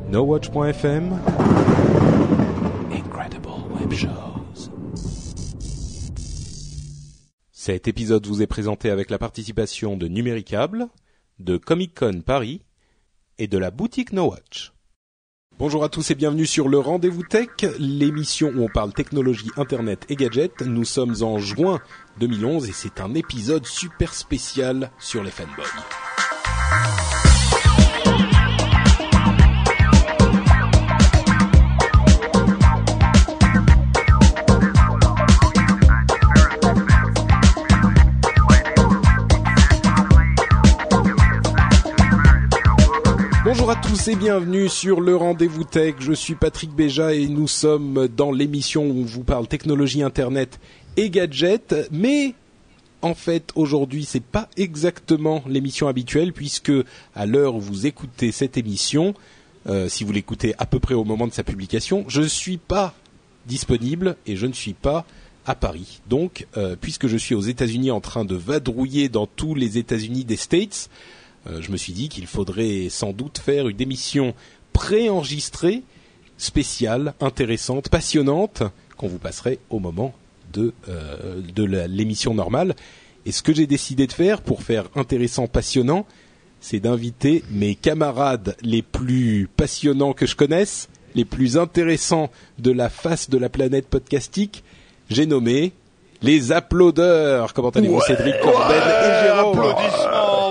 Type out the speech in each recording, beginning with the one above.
NoWatch.fm Incredible Web Shows. Cet épisode vous est présenté avec la participation de Numéricable, de Comic-Con Paris et de la boutique NoWatch. Bonjour à tous et bienvenue sur le Rendez-vous Tech, l'émission où on parle technologie, internet et gadgets. Nous sommes en juin 2011 et c'est un épisode super spécial sur les fanboys. Bonjour à tous et bienvenue sur le Rendez-vous Tech. Je suis Patrick Béja et nous sommes dans l'émission où on vous parle technologie, internet et gadgets. Mais en fait, aujourd'hui, c'est pas exactement l'émission habituelle puisque à l'heure où vous écoutez cette émission, si vous l'écoutez à peu près au moment de sa publication, je ne suis pas disponible et je ne suis pas à Paris. Donc, puisque je suis aux États-Unis en train de vadrouiller dans tous les États-Unis des States, je me suis dit qu'il faudrait sans doute faire une émission préenregistrée, spéciale, intéressante, passionnante, qu'on vous passerait au moment de l'émission normale. Et ce que j'ai décidé de faire pour faire intéressant, passionnant, c'est d'inviter mes camarades les plus passionnants que je connaisse, les plus intéressants de la face de la planète podcastique. J'ai nommé les applaudeurs. Comment allez-vous, Cédric Corbel et Jérôme? Applaudissements,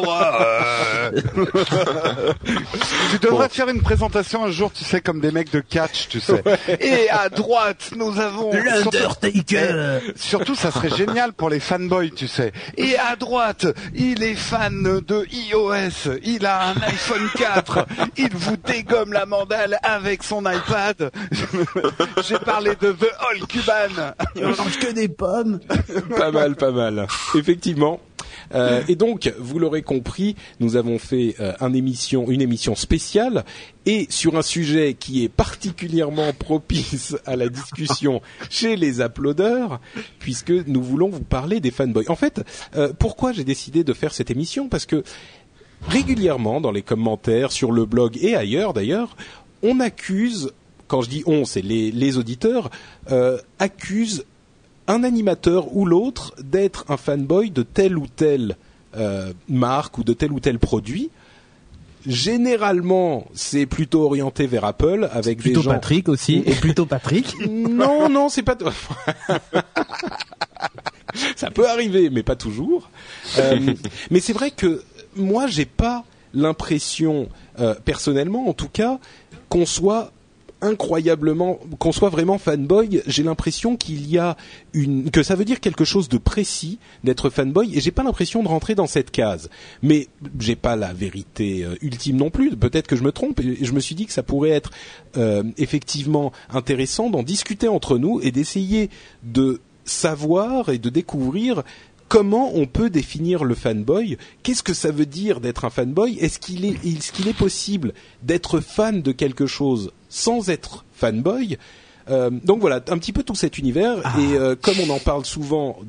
Tu devrais te faire une présentation un jour, tu sais, comme des mecs de catch, tu sais. Ouais. Et à droite, nous avons l'Undertaker. Surtout, ça serait génial pour les fanboys, tu sais. Et à droite, il est fan de iOS, il a un iPhone 4, il vous dégomme la mandale avec son iPad. J'ai parlé de The Hulk Cuban. Il mange que des pommes. Pas mal. Effectivement. Et donc, vous l'aurez compris, nous avons fait une émission spéciale et sur un sujet qui est particulièrement propice à la discussion chez les applaudeurs, puisque nous voulons vous parler des fanboys. En fait, pourquoi j'ai décidé de faire cette émission? Parce que régulièrement, dans les commentaires, sur le blog et ailleurs d'ailleurs, on accuse, quand je dis on, c'est les auditeurs, accusent un animateur ou l'autre d'être un fanboy de telle ou telle marque ou de tel ou tel produit. Généralement, c'est plutôt orienté vers Apple avec des gens... Plutôt Patrick aussi, et plutôt Patrick. Non, c'est pas... Ça peut arriver, mais pas toujours. Mais c'est vrai que moi, j'ai pas l'impression, personnellement en tout cas, qu'on soit vraiment fanboy. J'ai l'impression que ça veut dire quelque chose de précis d'être fanboy et j'ai pas l'impression de rentrer dans cette case. Mais j'ai pas la vérité ultime non plus. Peut-être que je me trompe et je me suis dit que ça pourrait être effectivement intéressant d'en discuter entre nous et d'essayer de savoir et de découvrir comment on peut définir le fanboy? Qu'est-ce que ça veut dire d'être un fanboy? Est-ce qu'il est possible d'être fan de quelque chose sans être fanboy? Donc voilà, un petit peu tout cet univers. Et comme on en parle souvent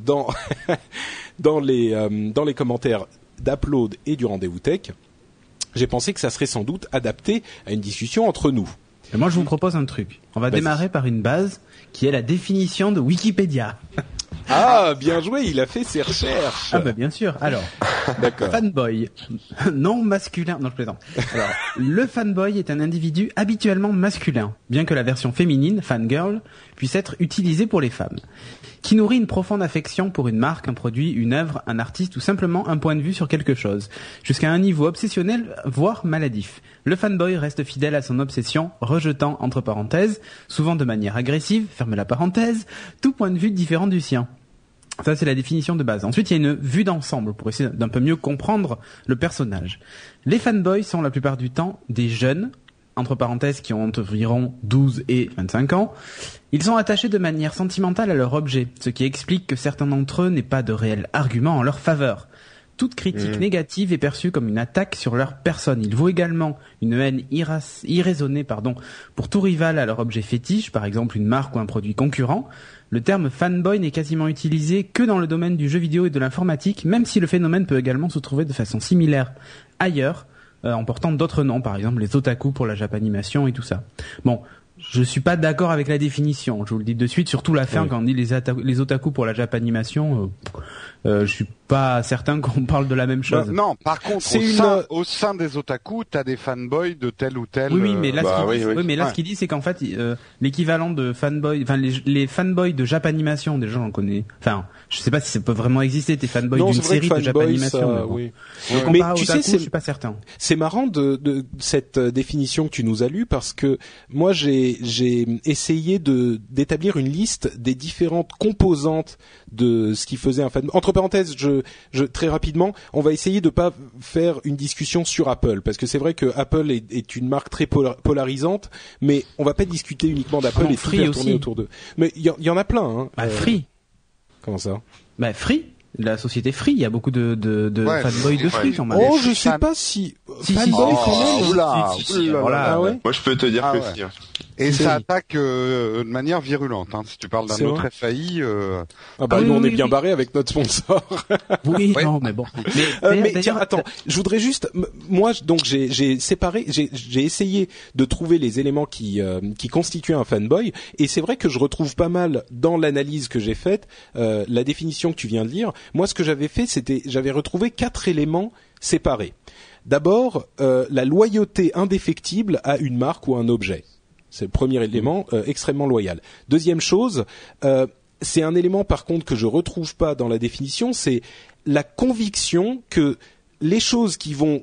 dans les commentaires d'Upload et du Rendez-vous Tech, j'ai pensé que ça serait sans doute adapté à une discussion entre nous. Et moi, je vous propose un truc. On va démarrer par une base qui est la définition de Wikipédia. Ah, bien joué, il a fait ses recherches. Ah bah bien sûr. Alors, d'accord. Fanboy, non masculin. Non, je plaisante. Alors, le fanboy est un individu habituellement masculin, bien que la version féminine, fangirl, puisse être utilisée pour les femmes, qui nourrit une profonde affection pour une marque, un produit, une œuvre, un artiste ou simplement un point de vue sur quelque chose, jusqu'à un niveau obsessionnel, voire maladif. Le fanboy reste fidèle à son obsession, rejetant, entre parenthèses, souvent de manière agressive, ferme la parenthèse, tout point de vue différent du sien. Ça, c'est la définition de base. Ensuite, il y a une vue d'ensemble pour essayer d'un peu mieux comprendre le personnage. Les fanboys sont la plupart du temps des jeunes, entre parenthèses, qui ont environ 12 et 25 ans. Ils sont attachés de manière sentimentale à leur objet, ce qui explique que certains d'entre eux n'aient pas de réels arguments en leur faveur. Toute critique négative est perçue comme une attaque sur leur personne. Ils vouent également une haine irraisonnée pour tout rival à leur objet fétiche, par exemple une marque ou un produit concurrent. Le terme fanboy n'est quasiment utilisé que dans le domaine du jeu vidéo et de l'informatique, même si le phénomène peut également se trouver de façon similaire ailleurs, en portant d'autres noms, par exemple les otaku pour la japanimation et tout ça. Bon, je suis pas d'accord avec la définition, je vous le dis de suite, surtout la fin quand on dit les otaku pour la japanimation, je suis pas certain qu'on parle de la même chose. Non, par contre, au sein des otaku, t'as des fanboys de tel ou tel. Oui, mais là, ce qu'il dit, c'est qu'en fait, l'équivalent de fanboy, enfin les fanboys de japanimation, déjà j'en connais. Enfin, je sais pas si ça peut vraiment exister des fanboys d'une série de japanimation. Oui. Mais tu sais, je suis pas certain. C'est marrant de cette définition que tu nous as lue parce que moi j'ai essayé d'établir une liste des différentes composantes de ce qui faisait un fanboy. Entre parenthèses, très rapidement, on va essayer de pas faire une discussion sur Apple parce que c'est vrai que Apple est une marque très polarisante, mais on va pas discuter uniquement d'Apple et tout faire tourner autour d'eux. Mais il y en a plein. Hein. Free. Comment ça? Free. La société Free, il y a beaucoup de fanboys de Free quand même. Oh, je sais pas si fanboy Oula. Ah ouais. Moi, je peux te dire que si. Et ça attaque de manière virulente. Hein. Si tu parles d'un autre FAI. Nous on est bien barré avec notre sponsor. Oui, non, mais bon. Mais tiens, attends, je voudrais juste, moi, donc j'ai séparé, j'ai essayé de trouver les éléments qui constituaient un fanboy, et c'est vrai que je retrouve pas mal dans l'analyse que j'ai faite la définition que tu viens de lire. Moi, ce que j'avais fait, j'avais retrouvé 4 éléments séparés. D'abord, la loyauté indéfectible à une marque ou un objet. C'est le premier élément, extrêmement loyal. Deuxième chose, c'est un élément par contre que je retrouve pas dans la définition, c'est la conviction que les choses qui vont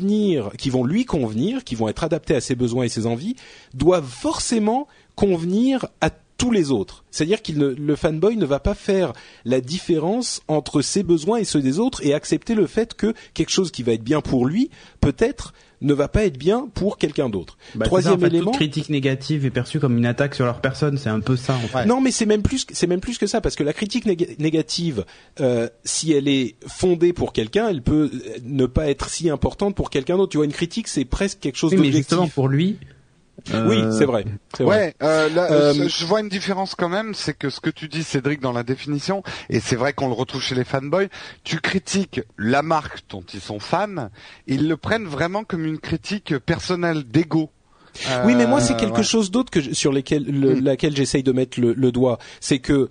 lui convenir, qui vont être adaptées à ses besoins et ses envies, doivent forcément convenir à tous les autres. C'est-à-dire le fanboy ne va pas faire la différence entre ses besoins et ceux des autres et accepter le fait que quelque chose qui va être bien pour lui, peut-être, ne va pas être bien pour quelqu'un d'autre. Troisième élément, toute critique négative est perçue comme une attaque sur leur personne, c'est un peu ça en fait. Non, mais c'est même plus que ça, parce que la critique négative, si elle est fondée pour quelqu'un, elle peut ne pas être si importante pour quelqu'un d'autre. Tu vois, une critique, c'est presque quelque chose d'objectif. Mais justement pour lui. Oui, c'est vrai. Je vois une différence quand même, c'est que ce que tu dis, Cédric, dans la définition, et c'est vrai qu'on le retrouve chez les fanboys, tu critiques la marque dont ils sont fans, ils le prennent vraiment comme une critique personnelle, d'ego. Oui, mais moi c'est quelque chose d'autre sur laquelle j'essaye de mettre le doigt, c'est que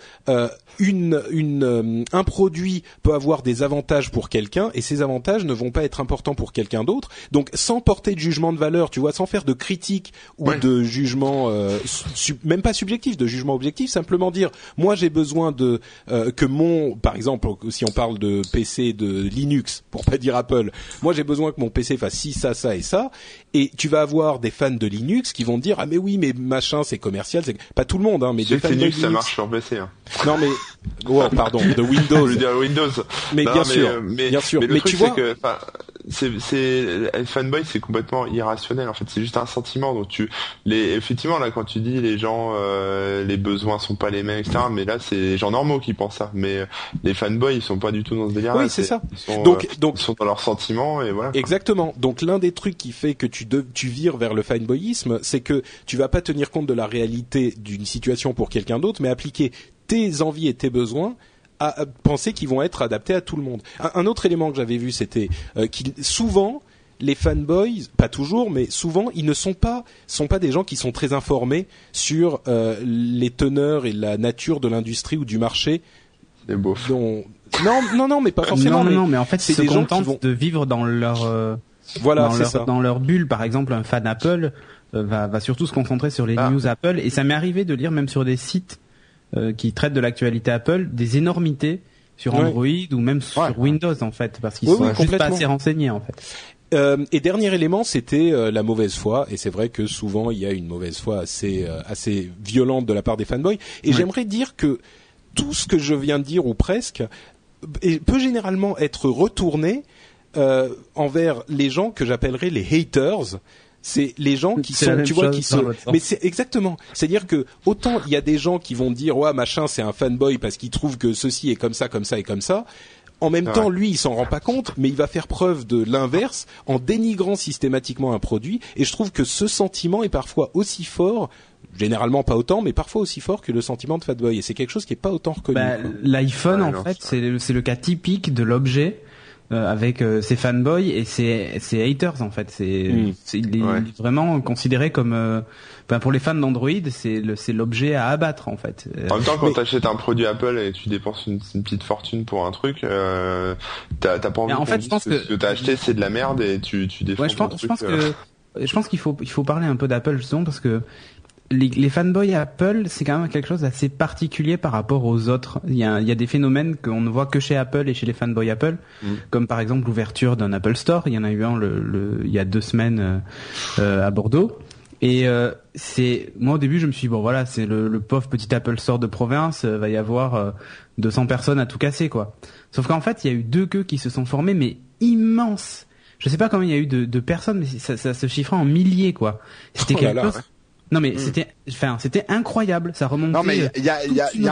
un produit peut avoir des avantages pour quelqu'un et ces avantages ne vont pas être importants pour quelqu'un d'autre. Donc sans porter de jugement de valeur, tu vois, sans faire de critique ou de jugement même pas subjectif, de jugement objectif, simplement dire moi j'ai besoin de par exemple, si on parle de PC de Linux pour pas dire Apple, moi j'ai besoin que mon PC fasse ci, ça et ça, et tu vas avoir des fans de Linux qui vont te dire ah mais oui mais machin c'est commercial, c'est pas tout le monde hein, mais des fans de Linux ça marche sur PC hein. Non mais pardon, de Windows. Je veux dire Windows. Mais bien sûr. Mais Mais truc, tu vois, c'est fanboy, c'est complètement irrationnel. En fait, c'est juste un sentiment. Donc effectivement là, quand tu dis les gens, les besoins sont pas les mêmes, etc. Mais là, c'est les gens normaux qui pensent ça. Mais les fanboys, ils sont pas du tout dans ce délire. Oui, c'est ça. Ils sont, donc, ils sont dans leurs sentiments et voilà. Exactement. Donc l'un des trucs qui fait que tu vires vers le fanboyisme, c'est que tu vas pas tenir compte de la réalité d'une situation pour quelqu'un d'autre, mais appliquer tes envies et tes besoins à penser qu'ils vont être adaptés à tout le monde. Un autre élément que j'avais vu, c'était souvent les fanboys, pas toujours, mais souvent ils ne sont pas des gens qui sont très informés sur les teneurs et la nature de l'industrie ou du marché. C'est beauf. Non, mais pas forcément. Non, mais en fait, c'est des gens qui vont de vivre dans leur dans leur bulle. Par exemple, un fan Apple va surtout se concentrer sur les news Apple, et ça m'est arrivé de lire même sur des sites qui traitent de l'actualité Apple des énormités sur Android ou même sur Windows en fait, parce qu'ils sont juste pas assez renseignés en fait. Et dernier élément, c'était la mauvaise foi, et c'est vrai que souvent il y a une mauvaise foi assez violente de la part des fanboys, et j'aimerais dire que tout ce que je viens de dire ou presque peut généralement être retourné envers les gens que j'appellerais les haters. C'est les gens qui sont, tu vois, mais c'est exactement. C'est-à-dire que autant il y a des gens qui vont dire ouais machin c'est un fanboy parce qu'il trouve que ceci est comme ça et comme ça. En même temps, lui, il s'en rend pas compte, mais il va faire preuve de l'inverse en dénigrant systématiquement un produit. Et je trouve que ce sentiment est parfois aussi fort, généralement pas autant, mais parfois aussi fort que le sentiment de fanboy. Et c'est quelque chose qui est pas autant reconnu. L'iPhone, en fait, c'est le cas typique de l'objet avec ses fanboys et ses haters en fait. Il est vraiment considéré comme pour les fans d'Android, c'est l'objet à abattre en fait. En même temps, quand t'achètes un produit Apple et tu dépenses une petite fortune pour un truc, t'as pas envie en fait, je pense que ce que t'as acheté c'est de la merde et tu défends ton truc. Je pense qu'il faut parler un peu d'Apple justement parce que les fanboys Apple, c'est quand même quelque chose d'assez particulier par rapport aux autres. Il y a des phénomènes qu'on ne voit que chez Apple et chez les fanboys Apple, comme par exemple l'ouverture d'un Apple Store. Il y en a eu un il y a 2 semaines à Bordeaux. Et moi au début je me suis dit, bon voilà, c'est le pauvre petit Apple Store de province, va y avoir 200 personnes à tout casser quoi. Sauf qu'en fait il y a eu 2 queues qui se sont formées, mais immenses. Je sais pas combien il y a eu de personnes, mais ça se chiffrait en milliers quoi. C'était quelque chose. Non mais c'était incroyable, ça remontait. Non mais il y a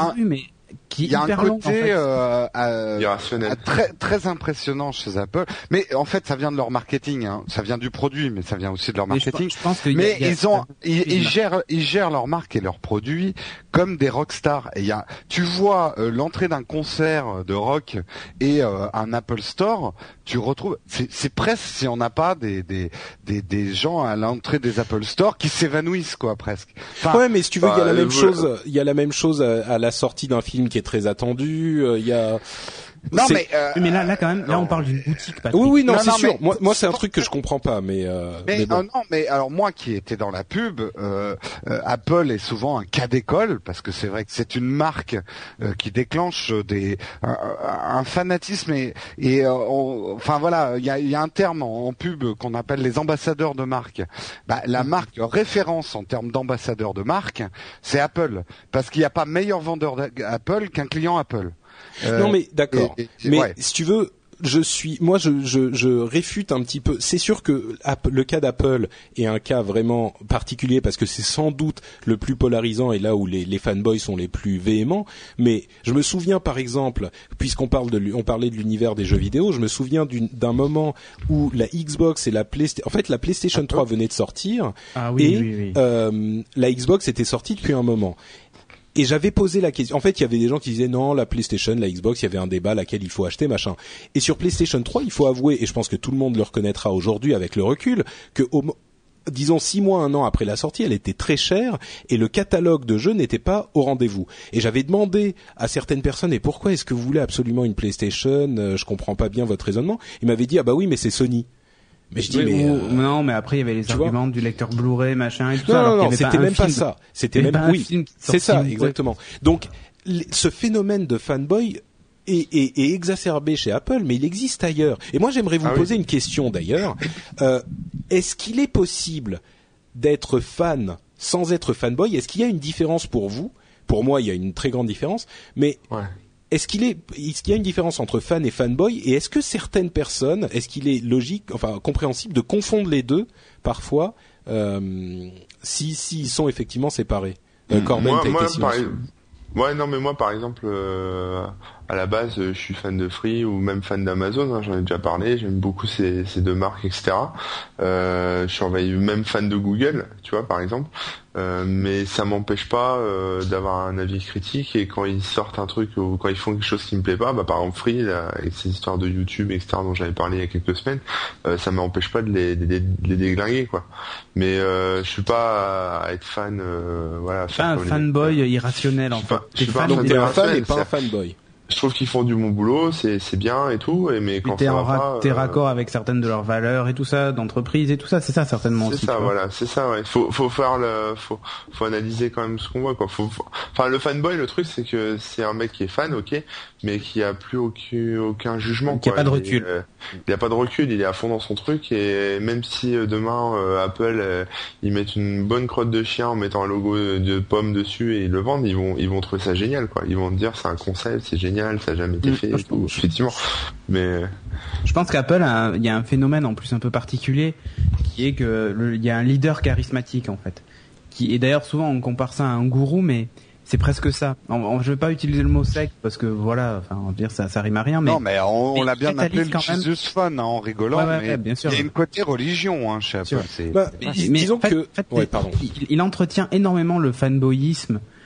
un côté irrationnel, très impressionnant chez Apple. Mais en fait, ça vient de leur marketing, hein. Ça vient du produit, mais ça vient aussi de leur marketing. Je pense ils gèrent leur marque et leurs produits comme des rockstars. Et tu vois l'entrée d'un concert de rock et un Apple Store, tu retrouves. C'est presque si on n'a pas des gens à l'entrée des Apple Store qui s'évanouissent quoi presque. Enfin, ouais, mais si tu veux, il y a la même chose. Il y a la même chose à la sortie d'un film qui est très attendu. Il y a. Non mais là quand même, là on parle d'une boutique. Patrick. Oui, c'est sûr. Moi c'est un truc que je comprends pas, mais bon. Non, mais alors moi qui étais dans la pub, Apple est souvent un cas d'école parce que c'est vrai que c'est une marque qui déclenche un fanatisme enfin voilà, il y a un terme en pub qu'on appelle les ambassadeurs de marque. La marque référence en termes d'ambassadeur de marque, c'est Apple parce qu'il n'y a pas meilleur vendeur d'Apple qu'un client Apple. Non mais d'accord. Mais si tu veux, je réfute un petit peu. C'est sûr que le cas d'Apple est un cas vraiment particulier parce que c'est sans doute le plus polarisant et là où les fanboys sont les plus véhéments. Mais je me souviens par exemple, puisqu'on parlait de l'univers des jeux vidéo, je me souviens d'un moment où la Xbox et la PlayStation 3 venaient de sortir la Xbox était sortie depuis un moment. Et j'avais posé la question. En fait, il y avait des gens qui disaient non, la PlayStation, la Xbox, il y avait un débat laquelle il faut acheter, machin. Et sur PlayStation 3, il faut avouer, et je pense que tout le monde le reconnaîtra aujourd'hui avec le recul, que disons 6 mois, 1 an après la sortie, elle était très chère et le catalogue de jeux n'était pas au rendez-vous. Et j'avais demandé à certaines personnes, et pourquoi est-ce que vous voulez absolument une PlayStation? Je comprends pas bien votre raisonnement. Ils m'avaient dit, ah bah oui, mais c'est Sony. Mais je dis non, mais après il y avait les arguments du lecteur Blu-ray machin et tout ça. Non, c'était même pas ça. C'était même c'est ça exactement. Donc ce phénomène de fanboy est exacerbé chez Apple, mais il existe ailleurs. Et moi j'aimerais vous poser une question d'ailleurs. Est-ce qu'il est possible d'être fan sans être fanboy? Est-ce qu'il y a une différence pour vous? Pour moi, il y a une très grande différence, mais est-ce qu'il y a une différence entre fan et fanboy, et est-ce que certaines personnes, est-ce qu'il est logique, enfin compréhensible de confondre les deux parfois, s'ils sont effectivement séparés? Corben, t'as été silencieux. Moi par exemple, à la base, je suis fan de Free ou même fan d'Amazon, j'en ai déjà parlé, j'aime beaucoup ces 2 marques, etc. Je suis même fan de Google, tu vois, par exemple. Mais ça m'empêche pas d'avoir un avis critique, et quand ils sortent un truc ou quand ils font quelque chose qui me plaît pas, par exemple Free, là, avec ces histoires de YouTube, etc. dont j'avais parlé il y a quelques semaines, ça m'empêche pas de les déglinguer, quoi. Mais je suis pas à être fan, voilà. Pas un fanboy irrationnel en fait. Je suis pas un fan et pas un fanboy. Je trouve qu'ils font du bon boulot, c'est bien et tout, mais quand t'es raccord avec certaines de leurs valeurs et tout ça, d'entreprise et tout ça, c'est ça certainement. C'est ça, voilà, c'est ça, ouais. Faut faut analyser quand même ce qu'on voit, quoi. Enfin, le fanboy, le truc, c'est que c'est un mec qui est fan, ok, mais qui a plus aucun jugement, qui a pas de recul. Il a pas de recul, il est à fond dans son truc, et même si demain Apple ils mettent une bonne crotte de chien en mettant un logo de pomme dessus et ils le vendent, ils vont trouver ça génial, quoi. Ils vont te dire c'est un concept, c'est génial, ça a jamais été fait, et tout, effectivement. Mais je pense qu'Apple il y a un phénomène en plus un peu particulier qui est que il y a un leader charismatique en fait. Et d'ailleurs souvent on compare ça à un gourou, mais c'est presque ça. Je vais pas utiliser le mot secte parce que voilà, enfin on va dire ça rime à rien, mais non, mais on l'a bien appelé le Jesus Fun en rigolant, mais bien sûr. Il y a une côté religion chez Apple. Disons que il entretient énormément le fanboyisme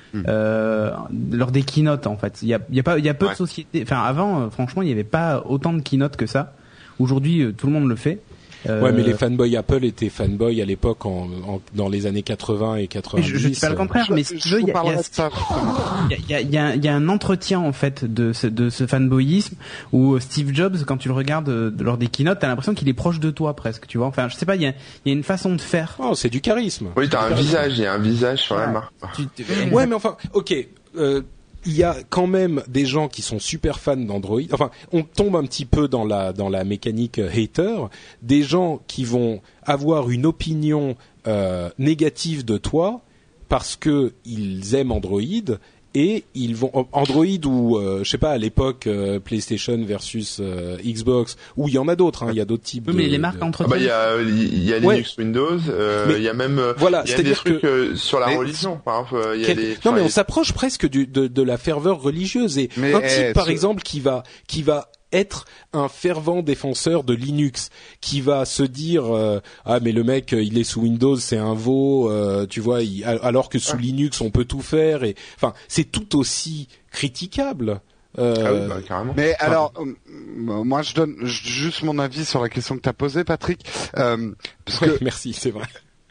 lors des keynotes en fait. Il y a peu de sociétés. Enfin avant, franchement, il y avait pas autant de keynotes que ça. Aujourd'hui, tout le monde le fait. Ouais, mais les fanboys Apple étaient fanboys à l'époque dans les années 80 et 90. Je dis pas le contraire, mais si tu veux, il y a un entretien en fait de ce fanboyisme où Steve Jobs, quand tu le regardes lors des keynotes, t'as l'impression qu'il est proche de toi presque, tu vois. Enfin, je sais pas, il y a une façon de faire. Oh, c'est du charisme. Oui, t'as un visage, il y a un visage sur la marque. Ouais, mais enfin, ok. Il y a quand même des gens qui sont super fans d'Android. Enfin, on tombe un petit peu dans la mécanique hater. Des gens qui vont avoir une opinion négative de toi parce que ils aiment Android et ils vont Android ou je sais pas à l'époque PlayStation versus Xbox ou il y en a d'autres. Il y a d'autres types. Mais les marques entre. Il y a Linux, Windows. Il y a même il y a des trucs sur la religion. Par exemple, non mais on s'approche presque de la ferveur religieuse et un type par exemple qui va être un fervent défenseur de Linux, qui va se dire ah mais le mec il est sous Windows, c'est un veau, tu vois, alors que sous Linux on peut tout faire et enfin c'est tout aussi critiquable. Carrément. Mais alors, moi je donne juste mon avis sur la question que t'as posée, Patrick. Parce que merci, c'est vrai.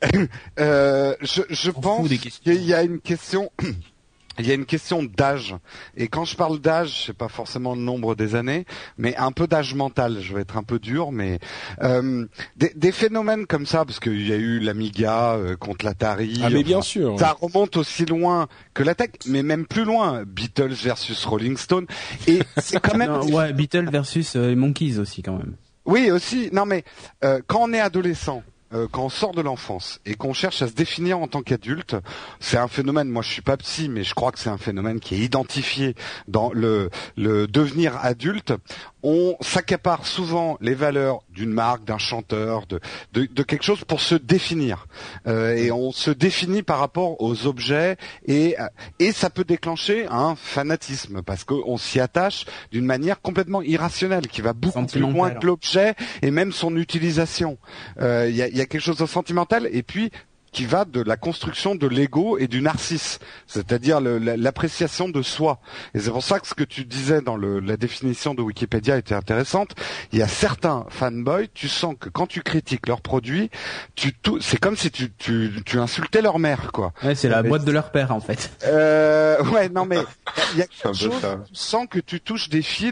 Je pense qu'il y a une question. Il y a une question d'âge. Et quand je parle d'âge, je sais pas forcément le nombre des années, mais un peu d'âge mental. Je vais être un peu dur, mais des phénomènes comme ça, parce qu'il y a eu l'Amiga contre l'Atari. Ah mais bien sûr. Ça remonte aussi loin que la tech, mais même plus loin. Beatles versus Rolling Stone. Et c'est quand même. Ouais, Beatles versus Monkeys aussi quand même. Oui, aussi. Non, mais quand on est adolescent. Quand on sort de l'enfance et qu'on cherche à se définir en tant qu'adulte, c'est un phénomène, moi je suis pas psy, mais je crois que c'est un phénomène qui est identifié dans le devenir adulte. On s'accapare souvent les valeurs d'une marque, d'un chanteur, de quelque chose pour se définir. Et on se définit par rapport aux objets et ça peut déclencher un fanatisme parce qu'on s'y attache d'une manière complètement irrationnelle qui va beaucoup plus loin que l'objet et même son utilisation. Il y a quelque chose de sentimental et puis qui va de la construction de l'ego et du narcisse, c'est-à-dire l'appréciation de soi. Et c'est pour ça que ce que tu disais dans la définition de Wikipédia était intéressante. Il y a certains fanboys, tu sens que quand tu critiques leurs produits, c'est comme si tu insultais leur mère, quoi. Ouais, c'est la boîte de leur père, en fait. Ouais, non mais il y a quelque chose, tu sens que tu touches des fils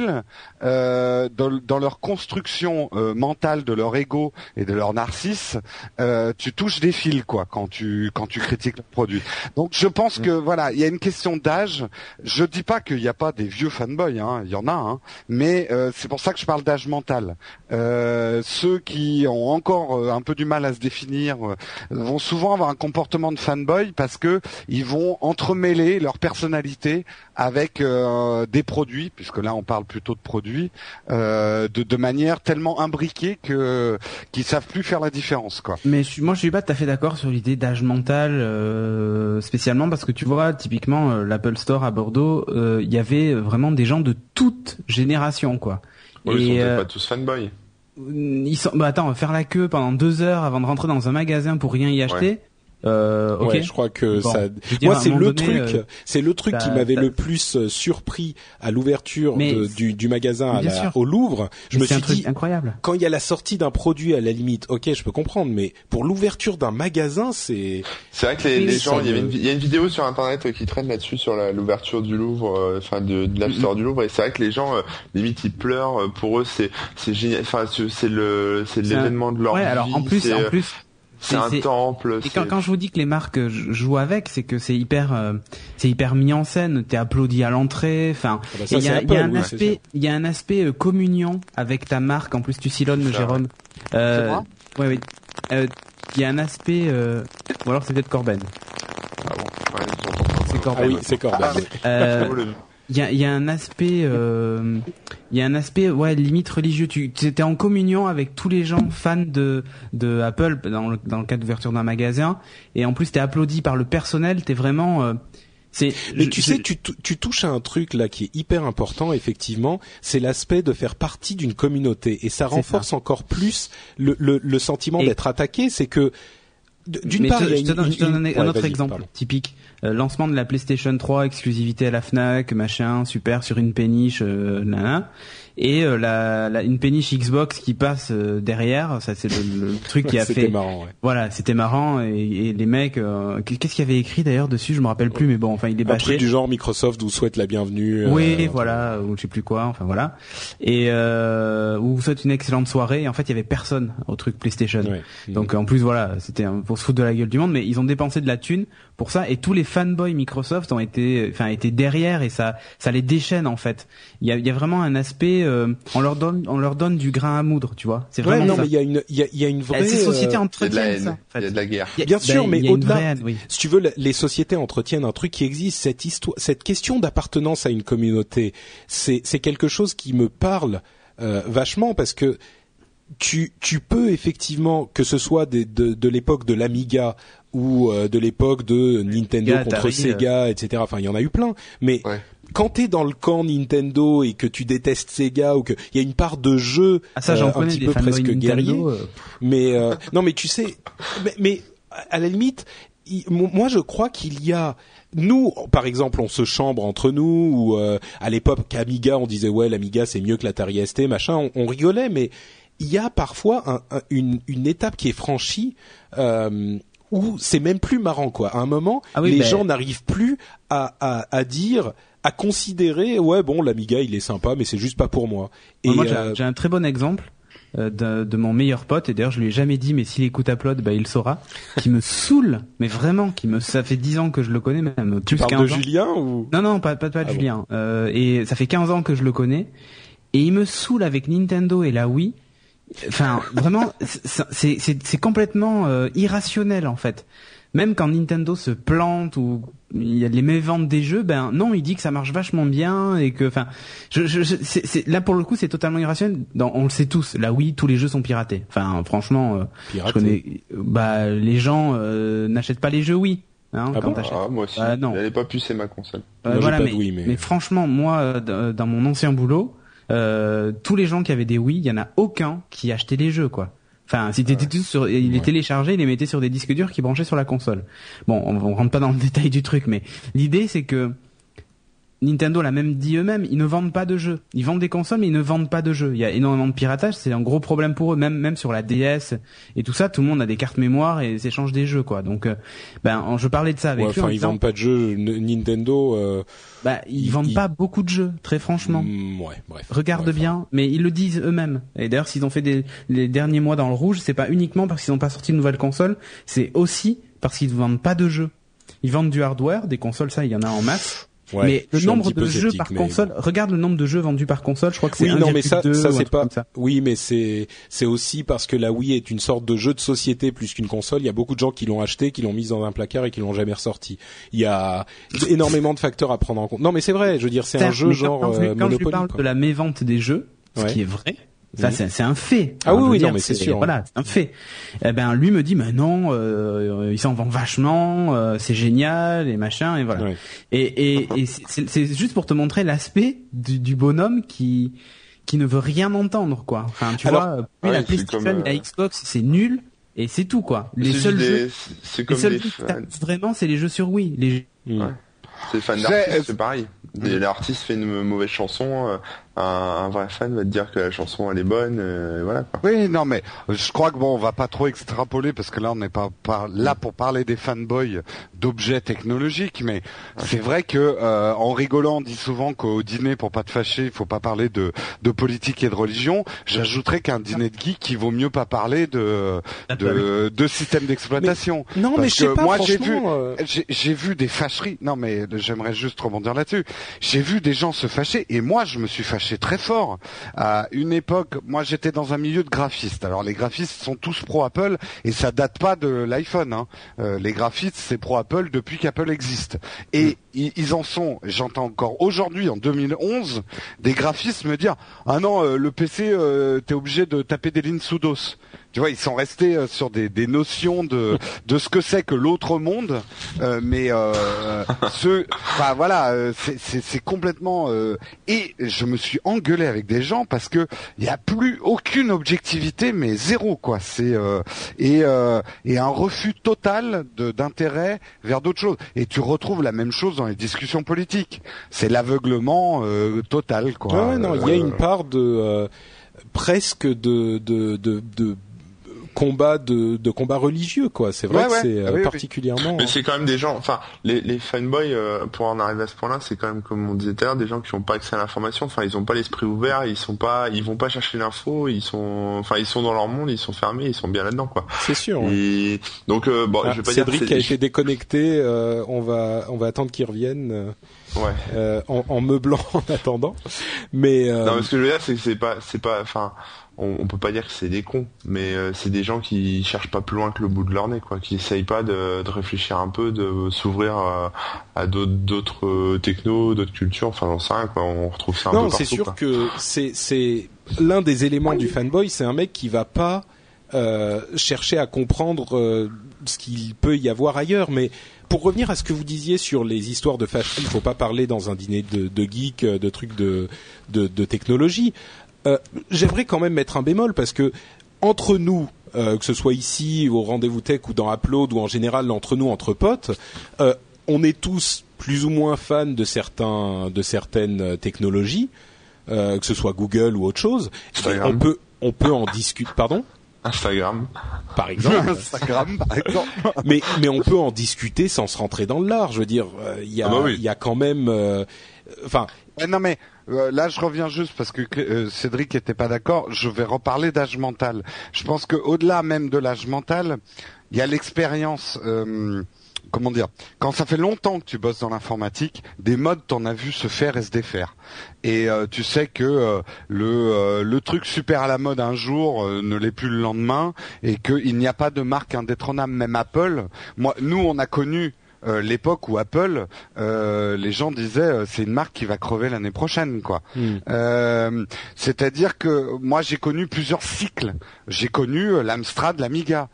dans leur construction mentale de leur ego et de leur narcisse. Tu touches des fils, quoi. Quand tu critiques le produit. Donc je pense que voilà, il y a une question d'âge. Je dis pas qu'il n'y a pas des vieux fanboys, il y en a, mais c'est pour ça que je parle d'âge mental. Ceux qui ont encore un peu du mal à se définir vont souvent avoir un comportement de fanboy parce que ils vont entremêler leur personnalité avec des produits, puisque là on parle plutôt de produits, de manière tellement imbriquée qu'ils savent plus faire la différence, quoi. Mais moi je suis pas tout à fait d'accord sur l'idée d'âge mental, spécialement parce que tu vois typiquement l'Apple Store à Bordeaux, il y avait vraiment des gens de toute génération, quoi. Oui, ils sont pas tous fanboys. Attends, faire la queue pendant 2 heures avant de rentrer dans un magasin pour rien y acheter. Okay. Ouais, je crois que ça. Moi, c'est le truc qui m'avait le plus surpris à l'ouverture du magasin au Louvre. Je me suis dit, incroyable. Quand il y a la sortie d'un produit, à la limite, ok, je peux comprendre, mais pour l'ouverture d'un magasin, c'est. C'est vrai que les gens, il y a une vidéo sur Internet qui traîne là-dessus sur l'ouverture du Louvre, enfin de l'App Store du Louvre, et c'est vrai que les gens, limite, ils pleurent. Pour eux, c'est génial. Enfin, c'est l'événement de leur vie. Ouais, alors en plus. C'est un temple. Et quand je vous dis que les marques jouent avec, c'est que c'est hyper mis en scène. T'es applaudi à l'entrée. Enfin, il y a un aspect communion avec ta marque. En plus, tu sillonnes, Jérôme. C'est moi. Oui. Il y a un aspect. Ou alors c'est peut-être Corben. Ah bon. Ouais, c'est Corben. Ah oui, c'est Corben. Il y a un aspect limite religieux. Tu étais en communion avec tous les gens fans de Apple dans le cas d'ouverture d'un magasin, et en plus t'es applaudi par le personnel. T'es vraiment Mais tu sais, tu touches à un truc là qui est hyper important, effectivement, c'est l'aspect de faire partie d'une communauté, et ça renforce encore plus le sentiment d'être attaqué. C'est que d'une part, je te donne un autre vas-y, exemple pardon. typique. Lancement de la PlayStation 3, exclusivité à la Fnac, machin, super, sur une péniche, nana. Et une péniche Xbox qui passe derrière, ça c'est le truc qui a C'était fait. marrant, ouais. Voilà, c'était marrant et les mecs, qu'est-ce qu'il y avait écrit d'ailleurs dessus, je me rappelle plus, mais bon, enfin il est Un bâché. truc du genre Microsoft vous souhaite la bienvenue. Oui, voilà, ou je sais plus quoi, enfin voilà. Et ou vous souhaite une excellente soirée. Et en fait, il y avait personne au truc PlayStation. Ouais. Donc en plus voilà, c'était pour se foutre de la gueule du monde, mais ils ont dépensé de la thune pour ça et tous les fanboys Microsoft ont été derrière et ça les déchaîne en fait. Il y a vraiment un aspect on leur donne du grain à moudre, tu vois. C'est vraiment non, ça. mais il y a une vraie Ces sociétés Il y a de la entretiennent haine, ça. En fait. il y a de la guerre. Bien sûr, mais il y a une au-delà, vraie haine, oui. si tu veux, les sociétés entretiennent un truc qui existe. Cette question d'appartenance à une communauté, c'est quelque chose qui me parle vachement parce que tu peux effectivement, que ce soit de l'époque de l'Amiga ou de l'époque de Nintendo Sega, contre Atari, Sega, etc. Enfin, il y en a eu plein. Mais Ouais. quand t'es dans le camp Nintendo et que tu détestes Sega ou que il y a une part de jeu j'en un connais petit des peu fanboys presque Nintendo, guerrier, mais non, mais tu sais, mais à la limite, moi je crois qu'il y a nous, par exemple, on se chambre entre nous ou à l'époque Amiga, on disait ouais l'Amiga c'est mieux que l'Atari ST, machin, on rigolait, mais il y a parfois une étape qui est franchie où c'est même plus marrant quoi. À un moment, les gens n'arrivent plus à dire, à considérer ouais bon l'Amiga il est sympa mais c'est juste pas pour moi. Et moi j'ai un très bon exemple de mon meilleur pote, et d'ailleurs je lui ai jamais dit, mais s'il écoute Upload, il le saura, qui me saoule, mais vraiment, ça fait 10 ans que je le connais, même tu plus parles 15 de ans. Julien ou Non, pas de Julien. Et ça fait 15 ans que je le connais, et il me saoule avec Nintendo et la Wii. Enfin, vraiment, c'est complètement irrationnel en fait. Même quand Nintendo se plante ou il y a les méventes des jeux, non, il dit que ça marche vachement bien et que, enfin, là pour le coup c'est totalement irrationnel. On le sait tous, la Wii, tous les jeux sont piratés. Enfin, franchement, je connais, les gens n'achètent pas les jeux Wii. Hein, Ah quand bon t'achètes. moi aussi. Non. Elle est pas pucée ma console. Moi, Voilà, j'ai pas de Wii, mais franchement, moi, dans mon ancien boulot, tous les gens qui avaient des Wii, il y en a aucun qui achetait les jeux, quoi. Enfin, si t'étais tous sur, il les téléchargeait, il les mettait sur des disques durs qui branchaient sur la console. Bon, on rentre pas dans le détail du truc, mais l'idée c'est que Nintendo l'a même dit eux-mêmes, ils ne vendent pas de jeux. Ils vendent des consoles, mais ils ne vendent pas de jeux. Il y a énormément de piratage, c'est un gros problème pour eux. Même sur la DS et tout ça, tout le monde a des cartes mémoire et s'échange des jeux, quoi. Donc, je parlais de ça avec lui. Enfin, ils vendent pas de jeux. Nintendo. Ils vendent pas beaucoup de jeux, très franchement. Ouais, bref. Regarde bien, mais ils le disent eux-mêmes. Et d'ailleurs, s'ils ont fait les derniers mois dans le rouge, c'est pas uniquement parce qu'ils n'ont pas sorti de nouvelles consoles, c'est aussi parce qu'ils ne vendent pas de jeux. Ils vendent du hardware, des consoles, ça, il y en a en masse. Ouais, mais le nombre de jeux par console, regarde le nombre de jeux vendus par console, je crois que c'est 1,2 mais ça c'est pas. Ça. Oui, mais c'est aussi parce que la Wii est une sorte de jeu de société plus qu'une console. Il y a beaucoup de gens qui l'ont acheté, qui l'ont mise dans un placard et qui l'ont jamais ressorti. Il y a énormément de facteurs à prendre en compte. Non, mais c'est vrai. Je veux dire, c'est un jeu genre Monopoly. Quand je lui parle de la mévente des jeux, ce qui est vrai. Ça, c'est un fait. Ah oui, non, mais c'est sûr. Voilà, c'est un fait. Lui me dit, mais non, il s'en vend vachement, c'est génial, et machin, et voilà. Ouais. Et c'est juste pour te montrer l'aspect du bonhomme qui ne veut rien entendre, quoi. Enfin, tu vois, la PlayStation, la Xbox, c'est nul, et c'est tout, quoi. Les seuls jeux qui tapent vraiment, c'est les jeux sur Wii. C'est le fan d'artiste, c'est pareil. L'artiste fait une mauvaise chanson, un vrai fan va te dire que la chanson elle est bonne, voilà quoi. Oui, non mais je crois que on va pas trop extrapoler parce que là on n'est pas là pour parler des fanboys d'objets technologiques, mais c'est vrai que en rigolant on dit souvent qu'au dîner, pour pas te fâcher, il faut pas parler de politique et de religion. J'ajouterais qu'un dîner de geek, il vaut mieux pas parler de système d'exploitation. Mais, non, mais je sais pas, moi j'ai vu des fâcheries. Non mais j'aimerais juste rebondir là-dessus. J'ai vu des gens se fâcher et moi je me suis fâché très fort. À une époque, moi j'étais dans un milieu de graphistes. Alors les graphistes sont tous pro Apple et ça date pas de l'iPhone. Hein. Les graphistes c'est pro Apple depuis qu'Apple existe. Et ils en sont, j'entends encore aujourd'hui en 2011, des graphistes me dire ah non le PC t'es obligé de taper des lignes sous DOS. tu vois, ils sont restés sur des notions de ce que c'est que l'autre monde, mais enfin voilà, c'est complètement. Et je me suis engueulé avec des gens parce que il y a plus aucune objectivité, mais zéro quoi. C'est et un refus total d'intérêt vers d'autres choses. Et tu retrouves la même chose dans les discussions politiques. C'est l'aveuglement total quoi. Ouais, non, il y a une part de presque de combat combat religieux quoi. C'est vrai que c'est particulièrement. Mais c'est quand même des gens, enfin les fanboys pour en arriver à ce point-là, c'est quand même comme on disait tout à l'heure, des gens qui n'ont pas accès à l'information. Enfin, ils ont pas l'esprit ouvert, ils vont pas chercher l'info, ils sont dans leur monde, ils sont fermés, ils sont bien là-dedans quoi. C'est sûr. Et donc bon, je vais pas Cédric dire. Cédric a été déconnecté. On va attendre qu'il revienne. En meublant en attendant. Mais non, mais ce que je veux dire, c'est que c'est pas, enfin. On peut pas dire que c'est des cons, mais c'est des gens qui cherchent pas plus loin que le bout de leur nez, quoi, qui essayent pas de réfléchir un peu, de s'ouvrir à d'autres technos, d'autres cultures, enfin j'en sais rien, quoi. On retrouve ça un peu partout. Non, c'est sûr quoi. Que c'est l'un des éléments du fanboy, c'est un mec qui va pas chercher à comprendre ce qu'il peut y avoir ailleurs, mais pour revenir à ce que vous disiez sur les histoires de fashion, il faut pas parler dans un dîner de geeks, de trucs de technologie. J'aimerais quand même mettre un bémol parce que entre nous, que ce soit ici au Rendez-vous Tech ou dans Upload ou en général entre nous, entre potes, on est tous plus ou moins fans de certaines technologies, que ce soit Google ou autre chose. On peut en discuter. Pardon ? Instagram, par exemple. mais on peut en discuter sans se rentrer dans le lard. Je veux dire, il y a quand même. Enfin. Non mais. Là, je reviens juste parce que Cédric était pas d'accord. Je vais reparler d'âge mental. Je pense que au-delà même de l'âge mental, il y a l'expérience. Comment dire ? Quand ça fait longtemps que tu bosses dans l'informatique, des modes t'en as vu se faire et se défaire. Et tu sais que le truc super à la mode un jour ne l'est plus le lendemain, et qu'il n'y a pas de marque indétrônable. Même Apple. Nous, on a connu l'époque où Apple, les gens disaient c'est une marque qui va crever l'année prochaine, quoi. C'est-à-dire que moi j'ai connu plusieurs cycles. J'ai connu l'Amstrad, l'Amiga.